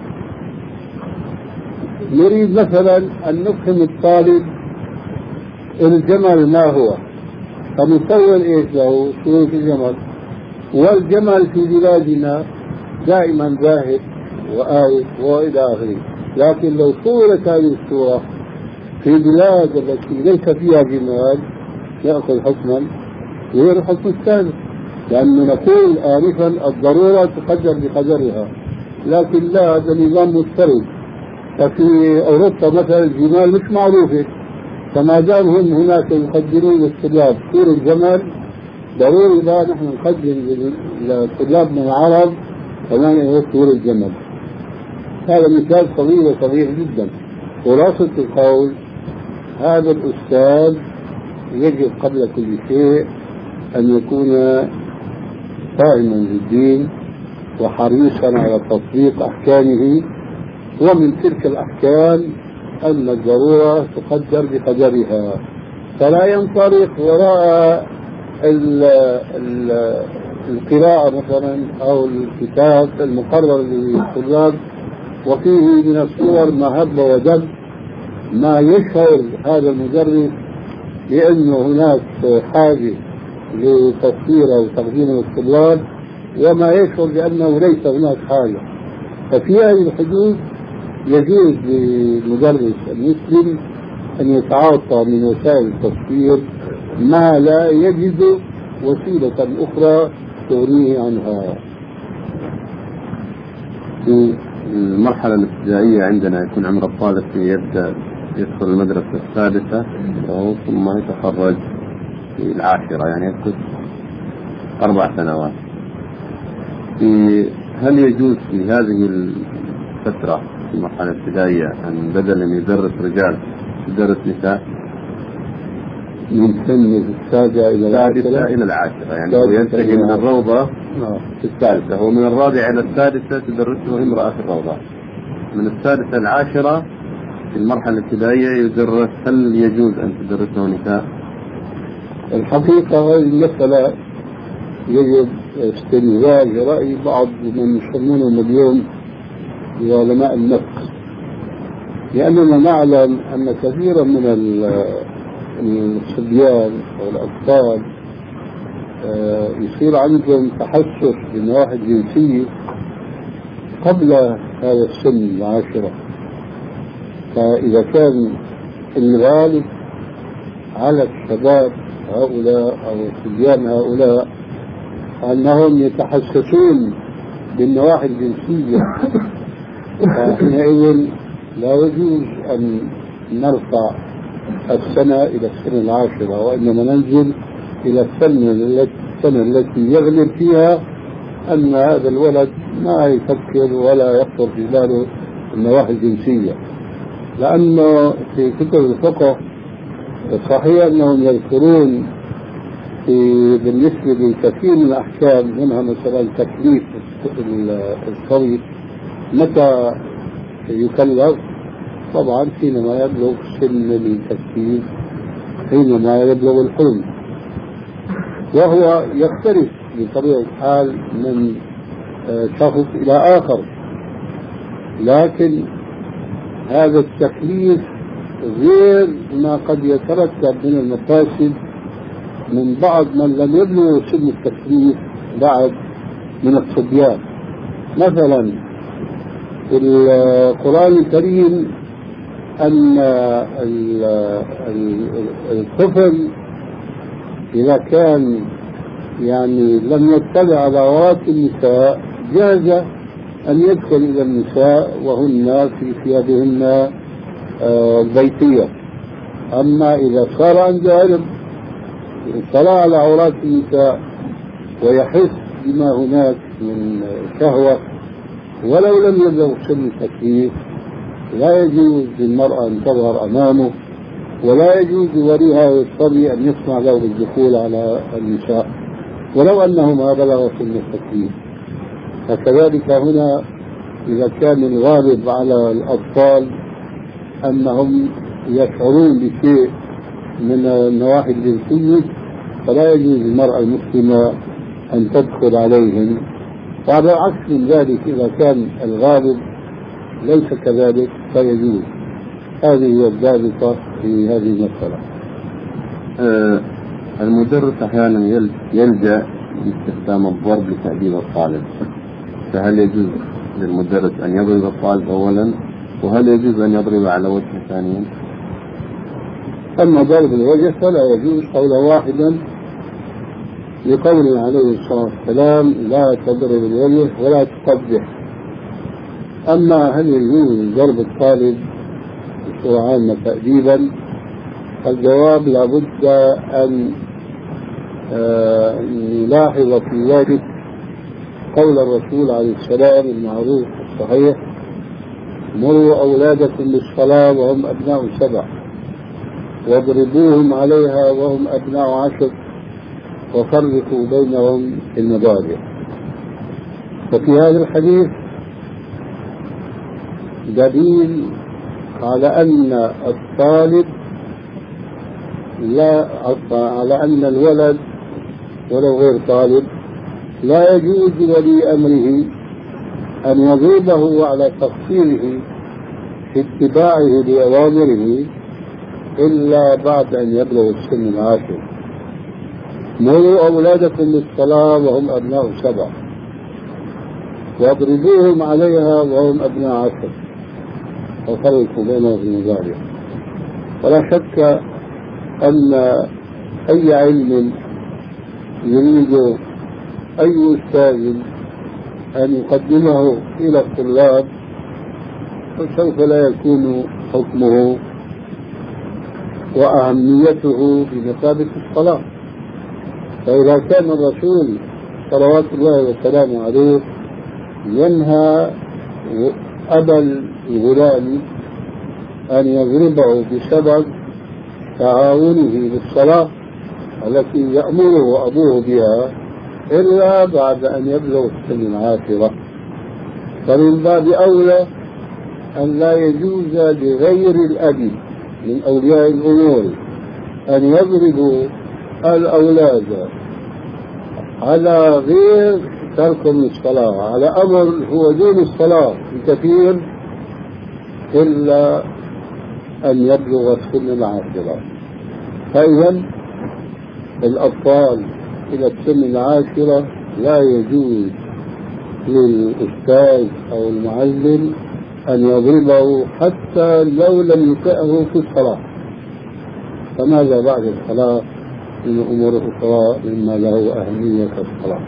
نريد مثلا أن نفهم الطالب الجمل ما هو، فنصور إيش له صورة الجمل، والجمل في بلادنا دائما ذاهب وآية وإلى آخره. لكن لو صورت هذه الصورة في بلاد التي ليس فيها جمال يأخذ حكما غير الحكم الثاني، لأنه نقول آنفا الضرورة تقدر بقدرها، لكن لا، هذا نظام مضطرب. ففي أوروبا مثلا الجمال مش معروفة، فما دام هم هناك يقدرون للطلاب طول الجمل، ضروري لا نحن نقدم لطلابنا العرب كمان طول الجمل. هذا مثال صغير وصغير جدا. خلاصة القول هذا الأستاذ يجب قبل كل شيء أن يكون فاهما للدين وحريصا على تطبيق أحكامه، ومن تلك الأحكام أن الضرورة تقدر بقدرها، فلا ينطلق وراء ال ال القراءة مثلا أو الكتاب المقرر للطلاب وفيه من الصور ما هب ودب، ما يشعر هذا المدرس بأنه هناك حاجة لتصوير أو تقديم للطلاب، وما يشعر بأنه ليس هناك حاجة. ففي هذه الحدود يجوز للمدرس المسلم أن يتعاطى من وسائل التصوير ما لا يجد وسيلة أخرى تغنيه عنها. في المرحلة الابتدائية عندنا يكون عمر الطالب يبدأ يدخل المدرسة السادسة ثم يتخرج في العاشرة، يعني يدخل أربع سنوات. في هل يجوز في هذه الفترة في المرحلة الابتدائية أن بدل أن يدرس رجال يدرس نساء؟ من سن السادسة إلى السادسة إلى العاشرة، يعني هو ينتهي من الروضة في الثالثة، ومن الرابعة إلى السادسة تدرسه امرأة في الروضة. من السادسة العاشرة في المرحلة الابتدائية يدرس، هل يجوز أن تدرسه نساء؟ الحقيقة هذه المسألة يجب استنزاف رأي بعض من يسمونهم اليوم علماء النفس، لأننا نعلم أن كثيرا من الصبيان والأطفال يصير عندهم تحسس بنواحي جنسية قبل هذا السن العاشرة. فإذا كان الغالب على الشباب هؤلاء أو صبيان هؤلاء أنهم يتحسسون بالنواحي الجنسية، فحينئذ لا يجوز أن نرفع السنة إلى السنة العاشرة، وإنما ننزل إلى السنة السنة التي يغلب فيها أن هذا الولد ما يفكر ولا يخطر في باله النواحي الجنسية. لأنه في كتب الفقه صحيح أنهم يذكرون في بالنسبة لكثير من الأحكام، منها مثلا تكليف الصبي متى يكلف، طبعا حينما يبلغ سن التكليف، حينما يبلغ الحلم، وهو يختلف بطبيعة الحال من شخص إلى آخر. لكن هذا التكليف غير ما قد يترتب من المفاسد من بعض من لم يبلغوا سن التكليف بعد من الصبيان. مثلا في القرآن الكريم أن الطفل إذا كان يعني لم يتبع على عورات النساء جاز أن يدخل إلى النساء وهن في ثيابهن البيتية. أما إذا صار عنده علم اطلع على عورات النساء ويحس بما هناك من شهوة ولو لم يبلغ سن التكليف، لا يجوز للمرأة أن تظهر أمامه، ولا يجوز لوليها والصبي أن يسمع له بالدخول على النساء ولو أنهما بلغ سن التكليف. فكذلك هنا إذا كان الغالب على الأطفال أنهم يشعرون بشيء من النواحي الجنسية، فلا يجوز للمرأة المسلمة أن تدخل عليهم. وعلى عكس من ذلك إذا كان الغالب ليس كذلك فيجوز. هذه هي الضابطة في هذه المسألة. آه المدرس أحيانا يلجأ لاستخدام الضرب لتأديب الطالب، فهل يجوز للمدرس أن يضرب الطالب أولا، وهل يجوز أن يضرب على وجه ثانيا؟ أما ضرب الوجه فلا يجوز قولا واحدا لقوله عليه الصلاة والسلام لا تضرب الوجه ولا تقبح. أما هل يجوز ضرب الطالب بصورة عامة تأديبا؟ الجواب لابد أن نلاحظ في ذلك قول الرسول عليه السلام المعروف الصحيح: مروا أولادكم بالصلاة وهم أبناء سبع، واضربوهم عليها وهم أبناء عشر، وفرقوا بينهم في المضاجع. ففي هذا الحديث دليل على أن الطالب لا على أن الولد ولو غير طالب لا يجوز لولي أمره أن يضربه على تقصيره في اتباعه لأوامره إلا بعد أن يبلغ السن العاشر. مروا أولادكم بالصلاة وهم أبناء سبع، واضربوهم عليها وهم أبناء عشر، وفرقوا بينهم في المضاجع. ولا شك أن أي علم يريد أي أستاذ أن يقدمه إلى الطلاب فسوف لا يكون حكمه وأهميته بمثابة الصلاة. فإذا كان الرسول صلوات الله وسلامه عليه ينهى أبا الغلام أن يضربه بسبب تعاونه بالصلاة التي يأمره أبوه بها إلا بعد أن يبلغ السن العاشرة، فمن باب أولى أن لا يجوز لغير الأب من أولياء الأمور أن يضربوا الأولاد على غير تركهم الصلاة، على أمر هو دون الصلاة بكثير، إلا أن يبلغ السن العاشرة. فإذا الأطفال إلى السن العاشرة لا يجوز للأستاذ أو المعلم أن يضربه حتى لو لم يطئه في الصلاة. فماذا بعد الصلاة من الأمور الأخرى مما له أهمية كالصلاة.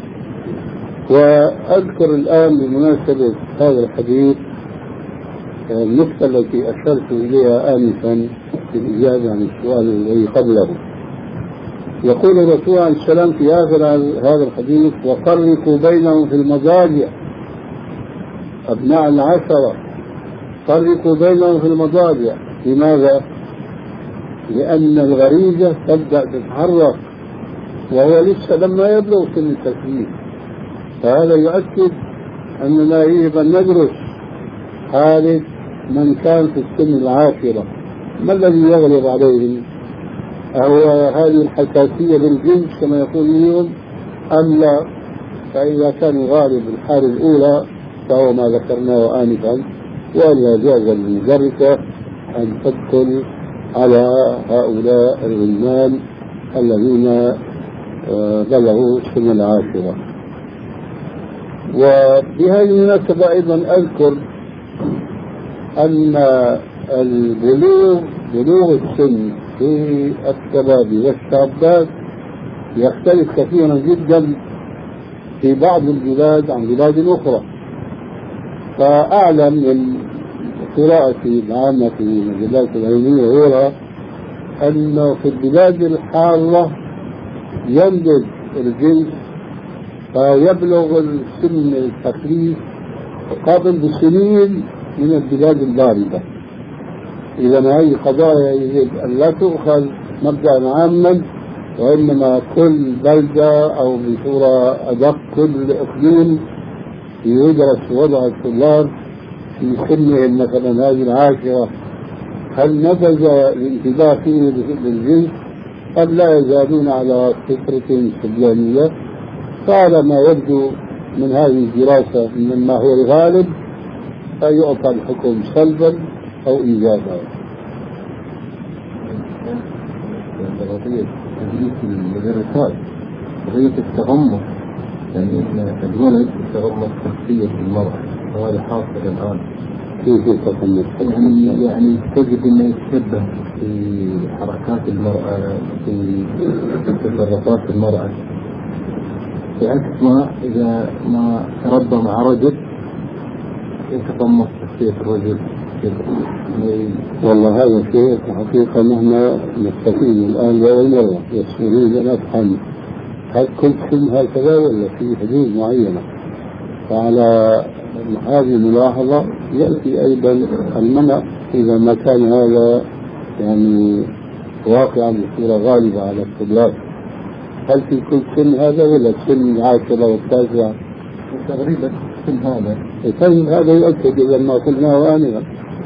وأذكر الآن بمناسبة هذا الحديث النقطة التي أشرت إليها آنفا في الإجابة عن السؤال الذي قبله. يقول الرسول عليه السلام في آخر هذا الحديث: وفرقوا بينهم في المضاجع. أبناء العشرة فرقوا بينهم في المضاجع. لماذا؟ لأن الغريزة تبدأ تتحرك وهو لسه لما يبلغ سن التكليف، فهذا يؤكد أننا يجب أن ندرس حالة من كان في السن العاشرة ما الذي يغلب عليهم؟ أهو هذه الحساسية للجنس كما يقول اليوم أم لا؟ فإذا كان غالب الحالة الأولى فهو ما ذكرناه آنفا، ولا جاز للمدرسة أن تدخل على هؤلاء الغلمان الذين بلغوا سن العاشرة. وبهذه المناسبة أيضا أذكر أن البلوغ بلوغ السن في الشباب والشابات يختلف كثيرا جدا في بعض البلاد عن بلاد أخرى. فأعلم من قراءتي العامة في المجلات العلمية وغيرها أن في البلاد الحارة ينضج الجنس فيبلغ السن التكليف قابل بسنين من البلاد الباردة. إذا هذه قضايا يجب أن لا تؤخذ مبدأ عاما، وإنما كل بلدة أو بصورة أدق كل إقليم يدرس وضع الطلاب في سنهم مثلا هذه العاشرة، هل نفذ الانتباه فيه للجنس أم لا يزالون على فكرة سبيانية؟ فعلى ما يبدو من هذه الدراسة مما هو الغالب فيعطى الحكم سلبا أو إيجابا. قضية تدريس المدرسات، قضية التغمض، يعني الولد يتغمض شخصية المرأة، وهذا حاصل الآن. كيف يتغمض؟ يعني يعني تجد أنه يتشبه في حركات المرأة، في تصرفات المرأة، بعكس ما إذا ما تربى مع رجل يتغمض شخصية الرجل. والله هذا شيء حقيقة نحن نستفيد الآن لأول مرة يسمعون أن أفهم هل كل سن هكذا ولا في حدود معينة. فعلى هذه الملاحظة يأتي أيضا المنع إذا ما كان هذا يعني واقعا بصورة غالبة على الطلاب. هل في كل سن هذا ولا سن العاشرة والتاسعة؟ تقريبا سن هذا. السن هذا يؤكد إذا ما قلناه آنفا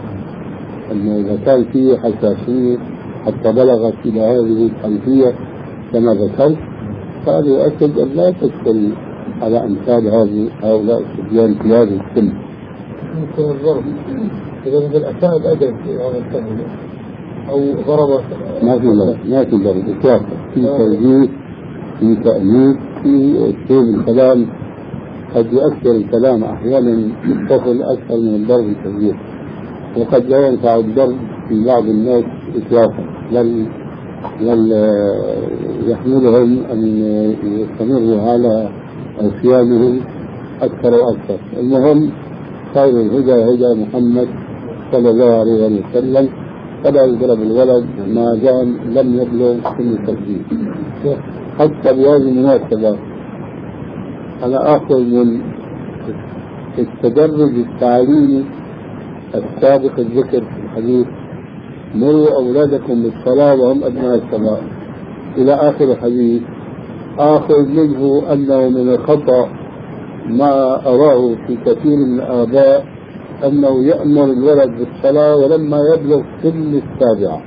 أنه إذا كان فيه حساسية حتى بلغت إلى هذه الحيثية كما ذكرت، فهذا يؤكد أن لا تدخل على أمثال هذه هؤلاء الصبيان في هذا السن. يمكن الضرب إذا مثل أساء الأدب في هذا السن أو ضرب ما في ضرب، ما في ضرب إطلاقا، في توجيه، في تأنيب، في أسلوب الكلام. قد يؤثر الكلام أحيانا الطفل أكثر من الضرب الكبير، وقد لا ينفع الضرب في بعض الناس إطلاقا، بل بل يحملهم أن يستمروا على عصيانهم أكثر وأكثر. المهم خير الهدى هدى محمد صلى الله عليه وسلم، فلا يضرب الولد ما دام لم يبلغ سن التكليف. حتى بهذه المناسبة أنا آخذ من التدرج التعليمي السابق الذكر في الحديث: مروا أولادكم بالصلاة وهم أبناء السماء إلى آخر الحديث. آخذ منه أنه من الخطأ ما أراه في كثير من الآباء أنه يأمر الولد بالصلاة ولما يبلغ سن السابعة.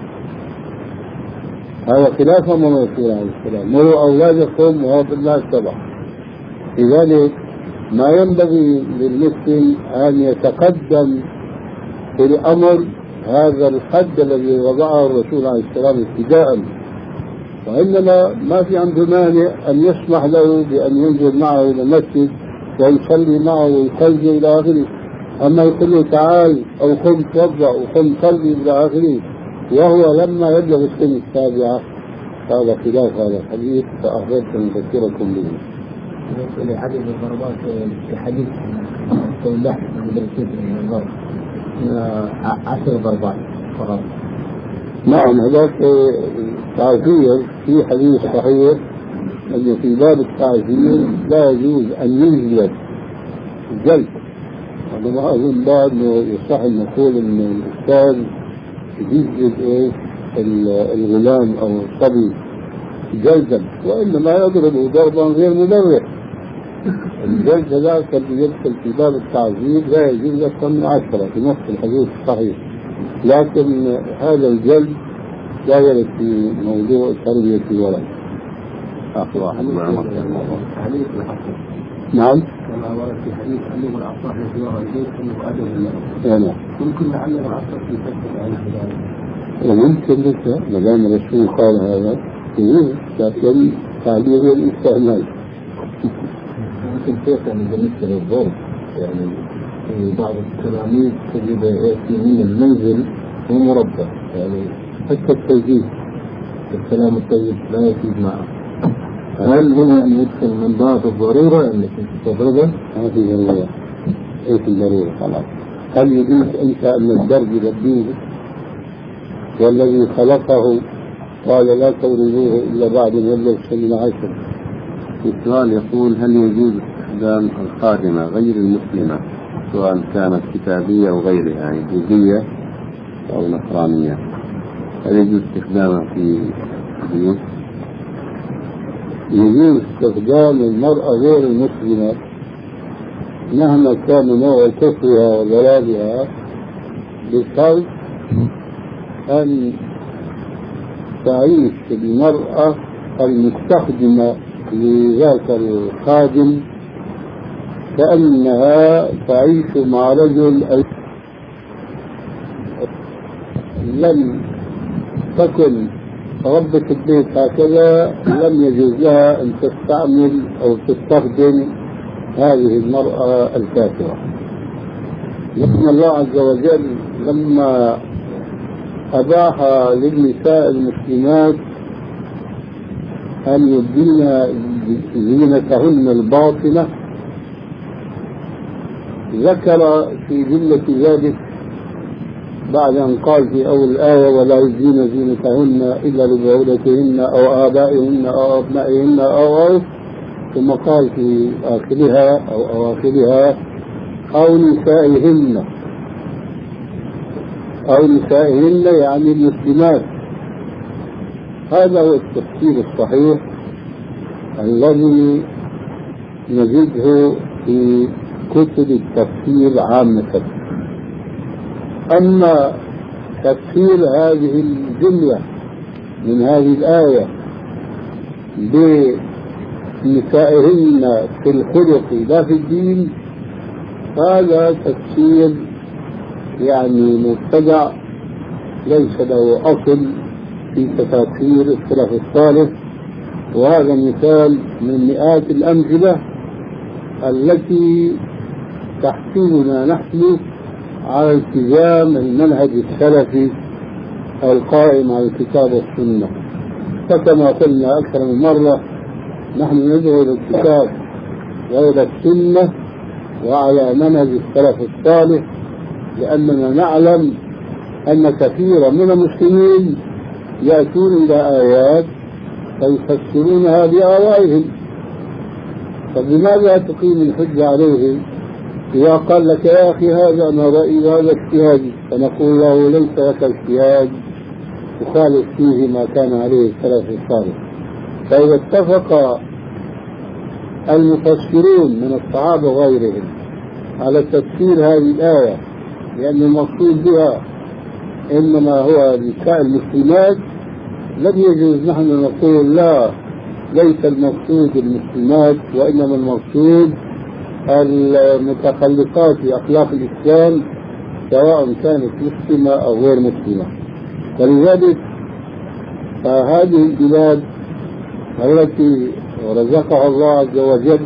هذا خلاف ما الرسول عليه السلام: مروا أولادكم وهم أبناء السبع. لذلك ما ينبغي للمسلم أن يتقدم في الأمر هذا الحد الذي وضعه الرسول عليه السلام ابتداء، وإنما ما في عنده مانع أن يسمح له بأن ينزل معه إلى المسجد ويصلي معه ويصلي إلى آخره. أما يقول له تعال أو قم توضأ وقم صلي إلى آخره وهو لما يبلغ السن السابعة، هذا خلاف هذا الحديث فأحببت أن أذكركم به. عدد الضربات في حديث اللحم من الضرب عشر ضربات فقط. نعم هذاك تعزير في حديث صحيح أنه في باب التعزير لا يجوز أن ينجلد الجلد. أنا ما أظن بعد أنه يصح أن نقول أن الأستاذ يجلد إيه الغلام أو الصبي جلدا، وإنما يضربه ضربا غير مبرح. الجلد ذاك اللي يدخل في باب التعزير لا يجوز أكثر من عشرة في نص الحديث الصحيح، لكن هذا الجلد لا يرد في موضوع تربية الولد. آخر واحد حديث الحصر. نعم. كما ورد في حديث أنه العصا في جوار البيت أنه أدب الله. نعم. ممكن نعلم العصا في فتح عن هذا. وممكن لك ما دام الرسول قال هذا يجوز، لكن تعبير الاستعمال. ممكن شيخ يعني بالنسبة للضرب يعني في بعض التلاميذ تجد يأتي من المنزل هو مربى، يعني حتى التوجيه الكلام الطيب لا يفيد معه. هل هنا أن يدخل من باب الضرورة أنك تضربه؟ ما في ضرورة. إيه الضرورة خلاص. هل يجوز أنت أن الضرب يبديه؟ والذي خلقه قال لا تضربوه إلا بعد أن يبلغ سن عشر. السؤال يقول هل يجوز استخدام الخادمة غير المسلمة سواء كانت كتابية أو غيرها يعني بوذية أو نصرانية، هل يجوز استخدامها في البيوت؟ يجوز استخدام المرأة غير المسلمة مهما كان نوع كفرها وضلالها بشرط أن تعيش المرأة المستخدمة لذاك الخادم كأنها تعيش مع رجل لم تكن ربة البيت هكذا، لم يجوز لها أن تستعمل أو تستخدم هذه المرأة الكافرة. لأن الله عز وجل لما أباح للنساء المسلمات أن يبدين زينتهن الباطنة ذكر في جملة ذلك بعد أن قال في أول الآية ولا يبدين زينتهن إلا لبعولتهن أو آبائهن أو أبنائهن أو أو ثم قال في آخرها أو أواخرها أو نسائهن أو نسائهن يعني المسلمات. هذا هو التفسير الصحيح الذي نجده في كتب التفسير عامة. أما تفسير هذه الجملة من هذه الآية بنسائهن في الخلق لا في الدين هذا تفسير يعني مبتدع ليس له أصل في تفاسير السلف الصالح، وهذا مثال من مئات الأمثلة التي تحسبنا نحن على التزام المنهج السلفي القائم على الكتاب والسنة. فكما قلنا أكثر من مرة نحن ندعو إلى الكتاب وإلى السنة وعلى منهج السلف الصالح، لأننا نعلم أن كثيرا من المسلمين يأتون إلى آيات فيفسرونها بآرائهم. فلماذا تقيم الحجة عليهم إذا قال لك يا أخي هذا أنا رأيي وهذا اجتهادي، فنقول له ليس لك اجتهاد تخالف فيه ما كان عليه السلف الصالح. فإذا اتفق المفسرون من الصحابة وغيرهم على تفسير هذه الآية لأن المقصود بها إنما هو نساء المسلمات، لم يجوز نحن نقول لا ليس المقصود المسلمات وإنما المقصود المتخلقات بأخلاق الإسلام سواء كانت مسلمة أو غير مسلمة. ولذلك فهذه البلاد التي رزقها الله عز وجل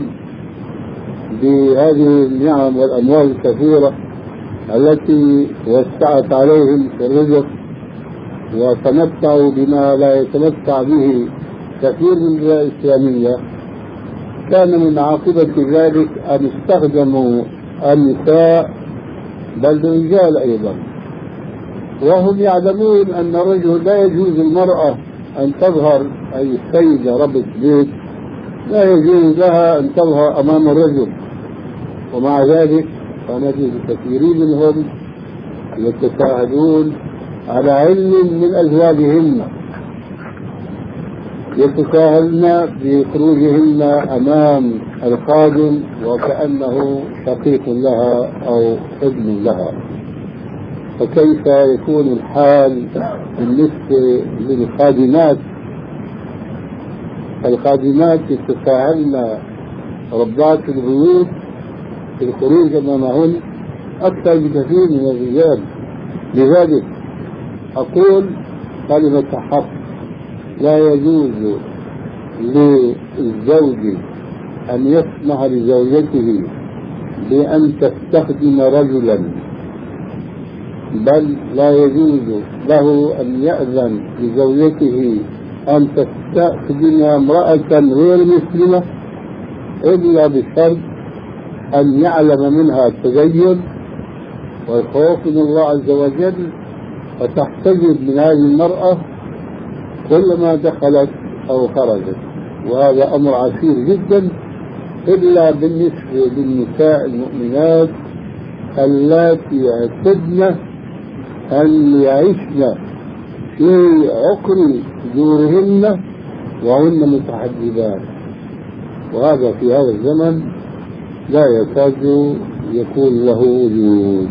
بهذه النعم والأموال الكثيرة التي وسعت عليهم في الرزق وتمتعوا بما لا يتمتع به كثير من البلاد الإسلامية، كان من عاقبة ذلك أن استخدموا النساء بل الرجال أيضا، وهم يعلمون أن الرجل لا يجوز المرأة أن تظهر، أي السيدة ربة بيت لا يجوز لها أن تظهر أمام الرجل، ومع ذلك فنجد كثيرين منهم يتساهلون على علم من أزواجهن، يتساهلن بخروجهن أمام الخادم وكأنه شقيق لها أو ابن لها. فكيف يكون الحال بالنسبة للخادمات؟ الخادمات يتساهلن ربات البيوت في الخروج أمامهن أكثر بكثير من الرجال. لذلك أقول كلمة حق: لا يجوز للزوج أن يسمح لزوجته بأن تستخدم رجلا، بل لا يجوز له أن يأذن لزوجته أن تستخدم امرأة غير مسلمة إلا بشرط أن يعلم منها التدين والخوف من الله عز وجل، فتحتجب من هذه المرأة كلما دخلت أو خرجت. وهذا أمر عسير جدا، إلا بالنسبة للنساء المؤمنات اللاتي اعتدن أن يعيشن في عقر دورهن وهن متحجبات، وهذا في هذا الزمن لا يكاد يكون له وجود.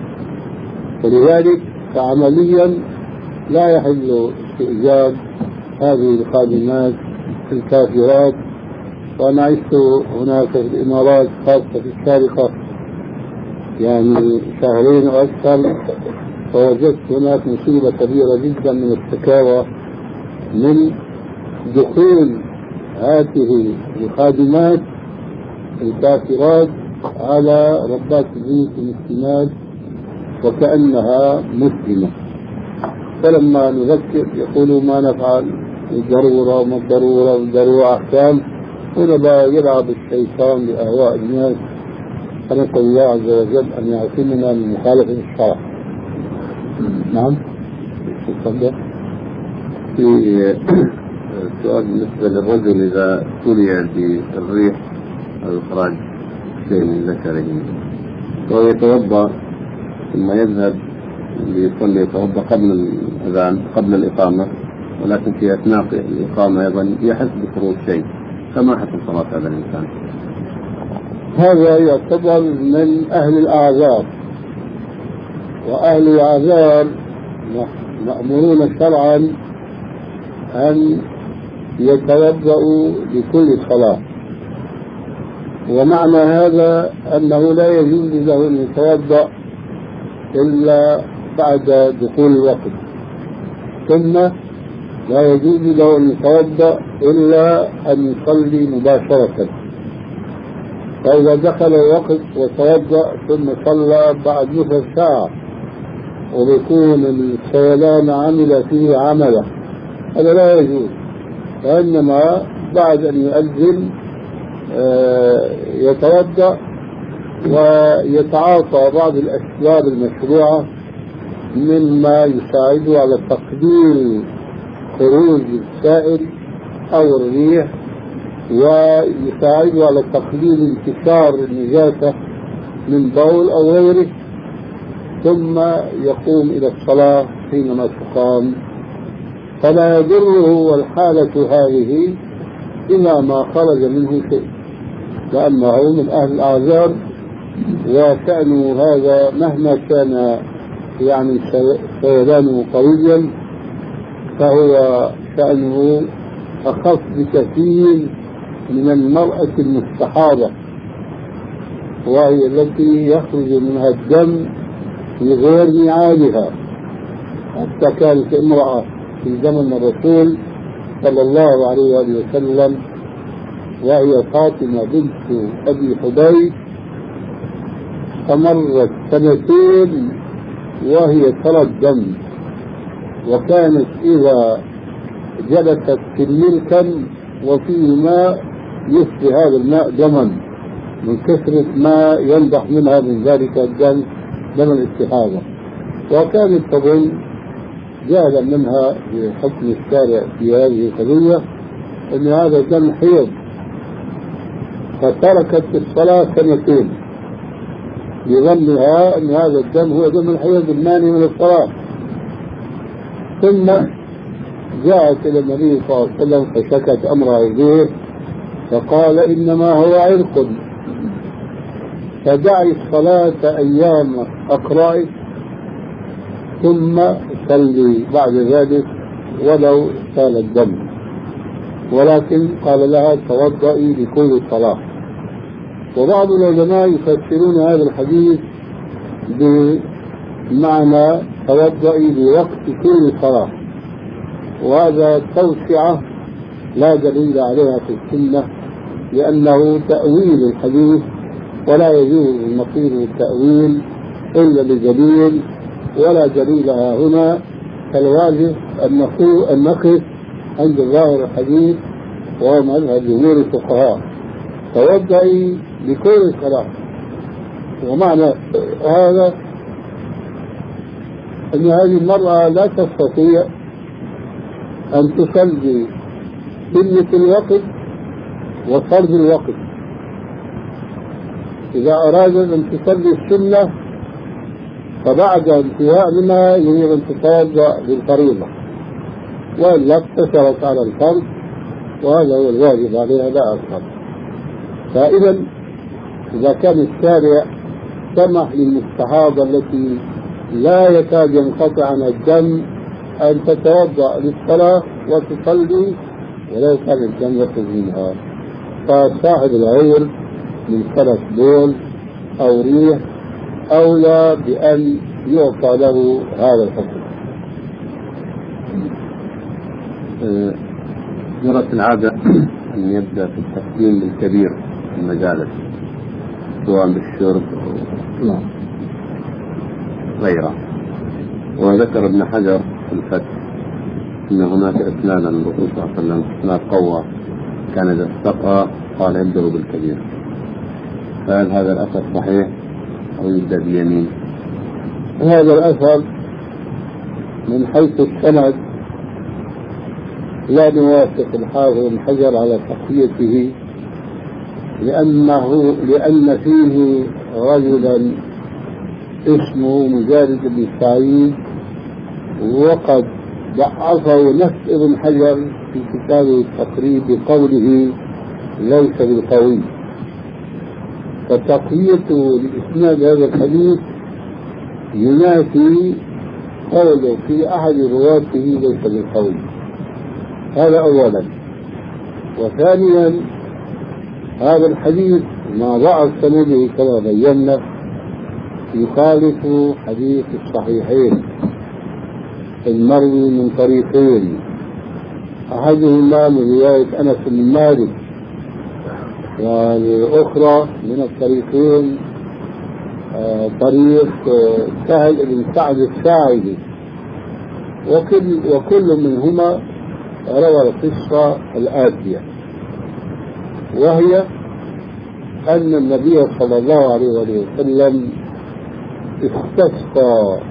ولذلك فعمليا لا يحل استئجار هذه الخادمات الكافرات. وأنا عشت هناك في الإمارات خاصة في السابقة يعني شهرين وأكثر، فوجدت هناك مصيبة كبيرة جدا من الشكاوى من دخول هذه الخادمات الكافرات على ربات البيوت المسلمات وكأنها مسلمة. فلما نذكر يقولوا ما نفعل، الضرورة وما الضرورة والضرورة أحكام، هنا يلعب الشيطان بأهواء الناس. فنسأل الله عز وجل أن يعصمنا من مخالفة الشرع. نعم. تفضل. في سؤال بالنسبة للرجل إذا ابتلي بالريح أو إخراج شيء من ذكره وهو يتوضأ ثم يذهب ليصلي، يتوضأ قبل الأذان قبل الإقامة، ولكن في أثناء الإقامة أيضا يحس بخروج شيء، فما حكم صلاة هذا الإنسان؟ هذا يعتبر من أهل الأعذار، وأهل الأعذار مأمورون شرعا أن يتوضأوا لكل صلاة، ومعنى هذا أنه لا يجوز له أن يتوضأ إلا بعد دخول الوقت، ثم لا يجوز له أن يتوضأ إلا أن يصلي مباشرة. فإذا دخل الوقت وتوضأ ثم صلى بعد نصف ساعة ويكون السيلان عمل فيه عمله، هذا لا يجوز. وإنما بعد أن يؤذن يتوضأ ويتعاطى بعض الأسباب المشروعة مما يساعده على تقليل خروج السائل أو الريح، ويساعده على تقليل انتشار النجاسة من بول أو غيره، ثم يقوم إلى الصلاة حينما تقام. فلا يضره الحالة هذه إلا ما خرج منه شيء، لأنه من أهل الأعذار، وشأنه هذا مهما كان يعني سيلانه قويا فهو شأنه أخف بكثير من المرأة المستحاضة، وهي التي يخرج منها الدم في غير ميعادها. حتى كانت امرأة في زمن الرسول صلى الله عليه وآله وسلم وهي فاطمة بنت أبي حبيب، فمرت سنتين وهي ترى الدم، وكانت إذا جلست في الملكم وفيه ماء يشبه هذا الماء دما من كثرة ما ينضح منها من ذلك الدم دم الاستحاضة، وكانت تظن جهلا منها بحكم الشارع في هذه القضية أن هذا الدم حيض، فتركت الصلاة سنتين بظنها أن هذا الدم هو دم الحيض المانع من الصلاة. ثم جاءت إلى النبي صلى الله عليه وسلم فشكت أمرها إليه فقال إنما هو عرق، فدعي الصلاة أيام أقرائك ثم صلي بعد ذلك ولو سال الدم، ولكن قال لها توضئي لكل صلاة. وبعض العلماء يفسرون هذا الحديث بمعنى توضئي لوقت كل صلاة، وهذا توسعة لا دليل عليها في السنة لأنه تأويل الحديث، ولا يجوز المصير التأويل إلا بدليل، ولا دليل هنا، فالواجب أن نقف عند ظاهر الحديث وهو مذهب جمهور الفقهاء توضئي لكل صلاة. ومعنى هذا أن هذه المرأة لا تستطيع أن تصلي سنة الوقت وفرض الوقت. إذا أرادت أن تصلي السنة فبعد انتهاء منها يجب أن تتوضأ للفريضة، وإلا اقتصرت على الفرض، وهذا هو الواجب عليها لا أكثر. فإذا إذا كان الشارع سمح للمستحاضة التي لا يكاد ينقطع عن الدم أن تتوضأ للصلاة وتصلي ولو كان الدم يخرج منها، فصاحب العذر من سلف بول أو ريح أولى بأن يعطى له هذا الحكم. جرت العادة أن يبدأ في التقديم للكبير في المجالس سواء بالشرب أو غيره، وذكر ابن حجر في الفتح أن هناك إسنادا من الرسول صلى الله عليه وسلم إسناد قوى كان إذا استقى قال ابدأوا بالكبير، فهل هذا الأثر صحيح أو يبدأ بيمين؟ هذا الأثر من حيث السند لا نوافق الحافظ ابن حجر على تقويته، لأنه لأن فيه رجلا اسمه مجالد بن سعيد وقد ضعفه نفس ابن حجر في كتابه التقريب بقوله ليس بالقوي، فتقويته لإسناد هذا الحديث ينافي قوله في أحد رواته ليس بالقوي. هذا أولا. وثانيا هذا الحديث مع ضعف سنده كما بينا يخالف حديث الصحيحين المروي من طريقين، أحدهما من رواية أنس بن مالك والأخرى من الطريقين آه طريق آه سهل بن سعد الساعدي، وكل, وكل منهما روى القصة الآتية، وهي أن النبي صلى الله عليه وسلم استسقى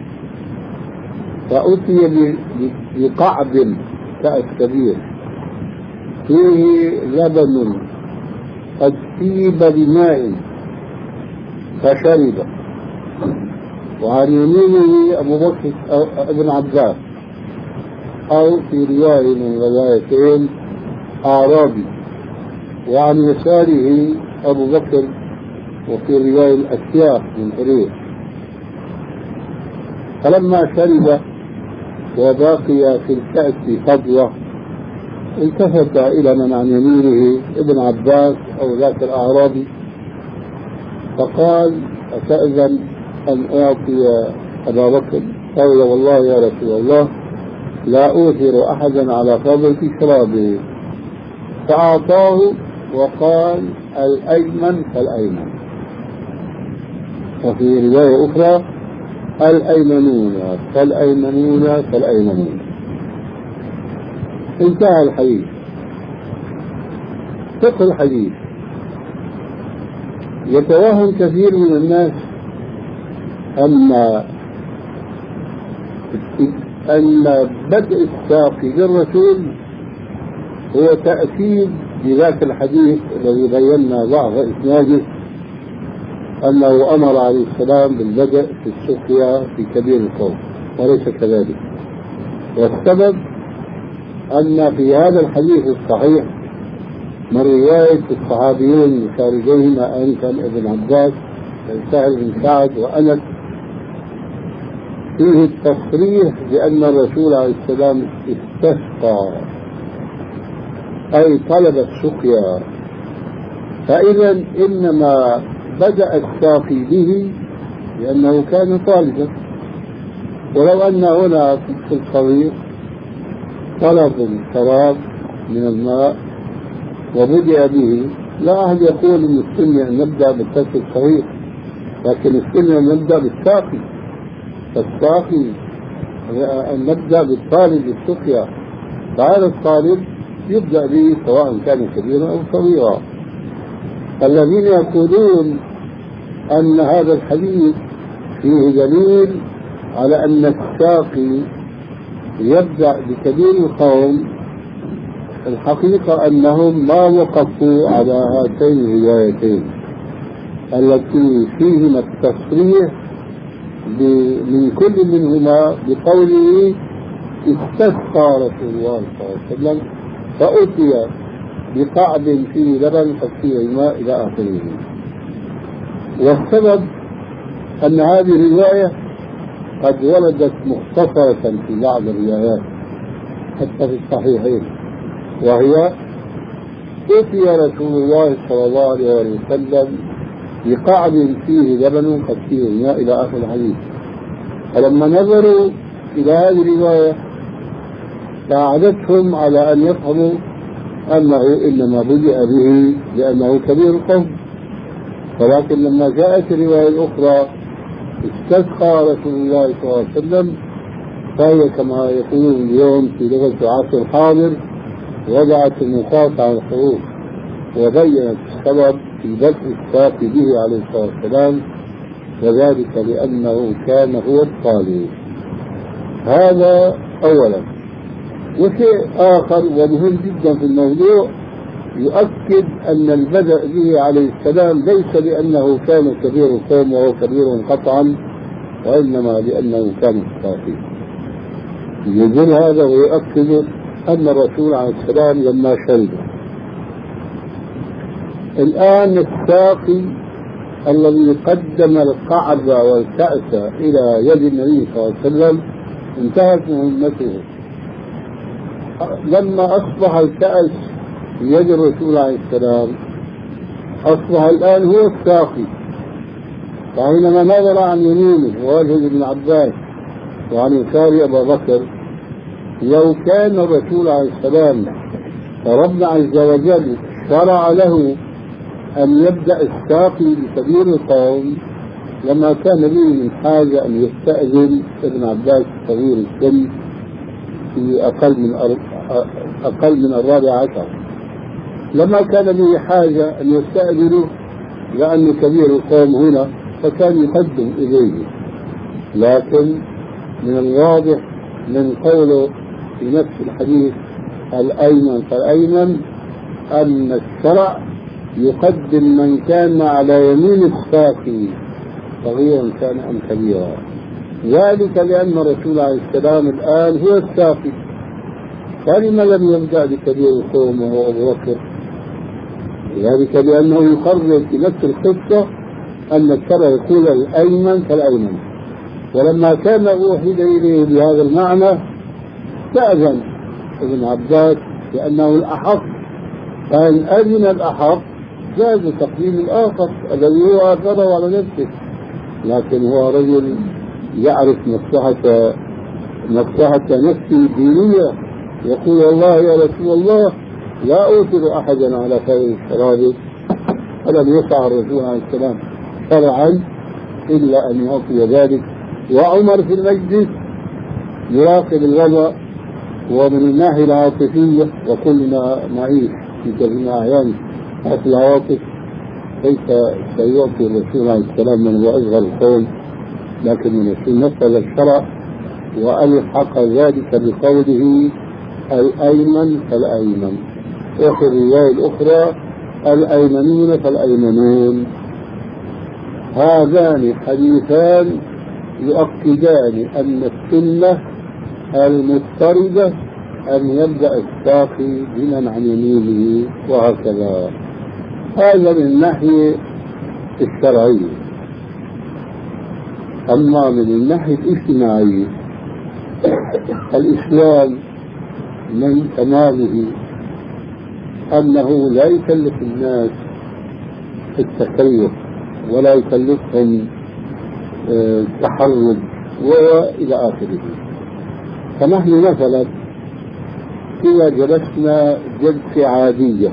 فأتي بقعب كأس كبير فيه لبن قد سيب بماء فشرب، وعن يمينه أبو بكر ابن عباس، أو في رواية من روايتين أعرابي، وعن يساره أبو بكر، وفي رواية الأسياف من حرير. فلما شرب وباقي في الكأس فضوة التفت إلى من عن يمينه ابن عباس أو ذاك الأعرابي فقال أتأذن أن أعطي أبا بكر؟ قال والله يا رسول الله لا أوثر أحدا على فضل في شرابه، فأعطاه وقال الأيمن فالأيمن. وفي رواية أخرى الأيمنون فالأيمنون فالأيمنون. انتهى الحديث. فقه الحديث. يتوهم كثير من الناس أن أن بدء الساقي للرسول هو تأكيد لذاك الحديث الذي بينا ضعف إسناده، أنه أمر عليه السلام بالبدء في السقيا في كبير القوم، وليس كذلك. والسبب أن في هذا الحديث الصحيح من رواية الصحابيين المشاركيهما أن كان ابن عباس سهل بن سعد وأنس فيه التصريح بأن الرسول عليه السلام استسقى أي طلب السقيا، فإذا إنما بدأ الساقي به لأنه كان طالبا. ولو أن هنا في الصغير طلب الشراب من الماء وبدأ به، لا أحد يقول أن السنة أن نبدأ بالطفل الصغير، لكن السنة أن نبدأ بالساقي. فالساقي أن نبدأ بالطالب بالسقيا، فهذا الطالب يبدأ به سواء كان كبيرا أو صغيرا. الذين يقولون أن هذا الحديث فيه دليل على أن الساقي يبدأ بكبير القوم، الحقيقة أنهم ما وقفوا على هاتين الروايتين التي فيهما التصريح من كل منهما بقوله استسقى رسول الله صلى الله عليه وسلم فأتي بقعد فيه لبن فيه الماء إلى آخره. والسبب أن هذه الرواية قد وردت مختصرة في بعض الروايات حتى في الصحيحين، وهي أتي رسول الله صلى الله عليه وسلم بقعد فيه لبن قد فيه الماء إلى آخر الحديث. فلما نظروا إلى هذه الرواية ساعدتهم على أن يفهموا أنه إنما بدأ به لأنه كبير القوم. ولكن لما جاءت الرواية الأخرى استسقى رسول الله صلى الله عليه وسلم، فهي كما يقولون اليوم في لغة العصر الحاضر وضعت النقاط على الحروف وبينت السبب في بدء الساقي به عليه الصلاة والسلام، وذلك لأنه كان هو الطالب. هذا أولا. وشيء آخر ومهم جدا في الموضوع يؤكد أن البدء به عليه السلام ليس لأنه كان كبير القوم وهو كبير قطعا، وإنما لأنه كان الساقي. يقول هذا ويؤكد أن الرسول عليه السلام لما شرب. الآن الساقي الذي قدم القعب والكأس إلى يد النبي صلى الله عليه وسلم انتهت مهمته. لما أصبح الكأس بيد الرسول عليه السلام أصبح الآن هو الساقي. فحينما نظر عن يمينه ووجه ابن عباس وعن يسار أبا بكر، لو كان الرسول عليه السلام ربنا عز وجل شرع له أن يبدأ الساقي بكبير القوم لما كان به من حاجة أن يستأذن ابن عباس صغير السن في أقل من أقل من الرابع عشر. لما كان به حاجة أن يستأذنه لأن كبير القوم هنا فكان يقدم إليه. لكن من الواضح من قوله في نفس الحديث الأيمن فالأيمن أن الشرع يقدم من كان على يمين الساقي صغيرا كان أم كبيرا، ذلك لأن الرسول عليه السلام الآن هو الساقي. فلما لم يبدأ بكبير القوم وهو أبو بكر؟ ذلك لأنه يقرر في نفس القصة أن الشرع يقول الأيمن فالأيمن، ولما كان أوحي إليه بهذا المعنى استأذن ابن عباس لأنه الأحق، فإن أذن الأحق جاز تقديم الآخر الذي هو آثره على نفسه. لكن هو رجل يعرف مصلحة مصلحة نفسه الدينية، يقول والله يا رسول الله لا أوثر أحدا على خير الشراب، فلم يسع الرسول عليه السلام شرعا إلا أن يعطي ذلك. وعمر في المجلس يراقب الوضع ومن الناحية العاطفية وكلنا نعيش في جميع أحيان في العواطف، كيف سيعطي الرسول عليه السلام من هو أصغر القوم، لكن الرسول نفذ الشرع وألحق ذلك بقوله الأيمن فالأيمن، وفي الرواية الأخرى الأيمنون فالأيمنون. هذان حديثان يؤكدان أن السنة المضطردة أن يبدأ الساقي بمن عن يمينه وهكذا. هذا من الناحية الشرعية. أما من الناحية الاجتماعية، الإسلام من تمامه أنه لا يكلف الناس التكلف ولا يكلفهم التحرج وإلى آخره. فنحن مثلا إذا جلسنا جلسة عادية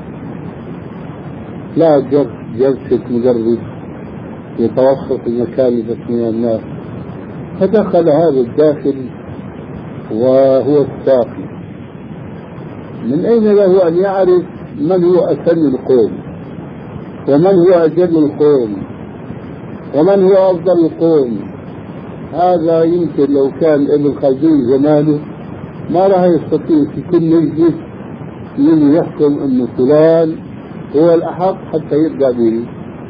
لا جلسة مدرس يتوسط المكان بس من الناس، فدخل هذا الداخل وهو الساقي، من أين له أن يعرف من هو أسن القوم ومن هو أجل القوم ومن هو أفضل القوم؟ هذا يمكن لو كان ابن خلدون زمانه ما راح يستطيع في كل مجلس من يحكم أن فلان هو الأحق حتى يبدأ به.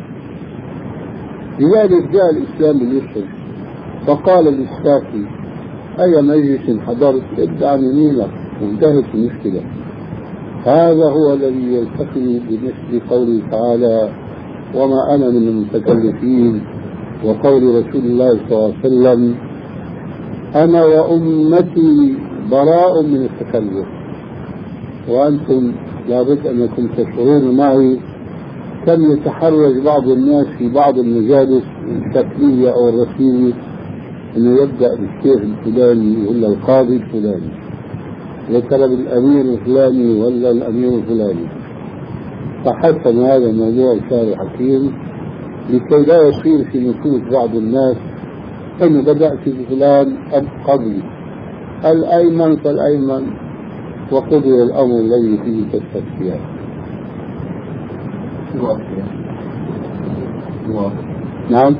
لذلك جاء الإسلام باليسر فقال للساقي أي مجلس حضرت ابدأ عن يمينك وانتهت المشكلة. هذا هو الذي يلتقي بمثل قوله تعالى وما أنا من المتكلفين، وقول رسول الله صلى الله عليه وسلم أنا وأمتي براء من التكلف. وأنتم لابد أنكم تشعرون معي كم يتحرج بعض الناس في بعض المجالس الشكلية أو الرسمية أنه يبدأ بالشيخ الفلاني ولا القاضي الفلاني، ذكر بالأمير الفلاني ولا الأمير الفلاني. فحسن هذا الموضوع شارع حكيم لكي لا يصير في نفوس بعض الناس أنه بدأت بفلان أم قبلي، الأيمن فالأيمن وقضي الأمر الذي فيه تستفيان. نعم.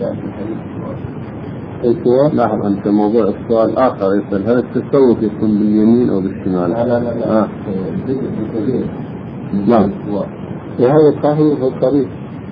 لاحظ أنت موضوع السؤال آخر يسأل هل التسوق يكون باليمين أو بالشمال؟ لا لا لا لا. آه. نعم. وهذا صحيح الطريق.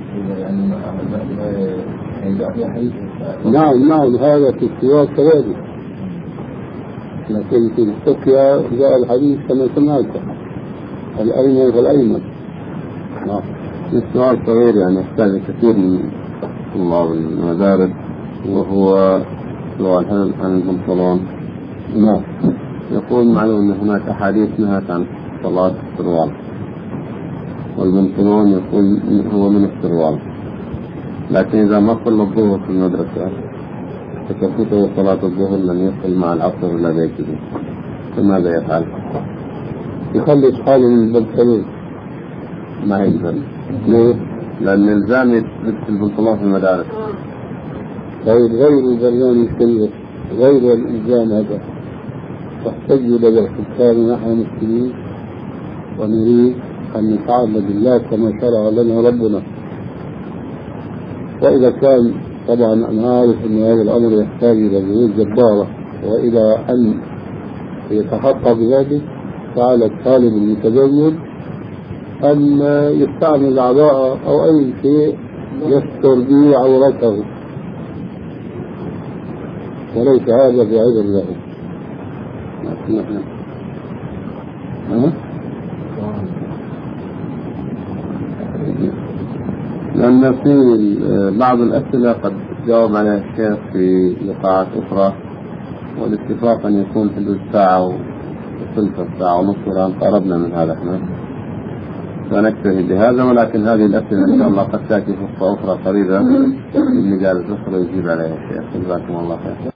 نعم نعم هذا في السواق كذلك، لكن في السقيا جاء الحديث كما سمعت الأيمن فالأيمن. نعم. السؤال صغير يعني يحتاج كثير من طلاب المدارس، وهو سؤال عن البنطلون. نعم. يقول معلوم أن هناك أحاديث نهت عن صلاة السروال، والبنطلون يقول هو من السروال، لكن إذا ما صلى الظهر في المدرسة فتفوته صلاة الظهر لن يصل مع العصر ولا بيته، فماذا يفعل؟ يخلص حاله من البنطلون. ما يقدر. ليه؟ لأن الزام لبس البنطلون في المدارس. غير غير البرنامج كله، غير الإلزام هذا. تحتاج إلى الحكام نحن مسلمين ونريد أن نتعبد الله كما شرع لنا ربنا. وإذا كان طبعا أنا عارف أن هذا الأمر يحتاج إلى جهود جبارة وإلى أن يتحقق بذلك، فعلى الطالب المتزوج أن يستعمل عباءة أو أي شيء يستر به عورته، وليس هذا بعذر له. لأن في بعض الأسئلة قد جاوب عليها الشيخ في لقاءات أخرى، والاتفاق أن يكون حدود ساعة وثلث ساعة ونصف، الآن قربنا من هذا احنا، فنكتفي بهذا. ولكن هذه الأسئلة إن شاء الله قد تأتي فرصة أخرى قريبة من مجال أخرى يجيب عليها الشيخ. جزاكم الله خير.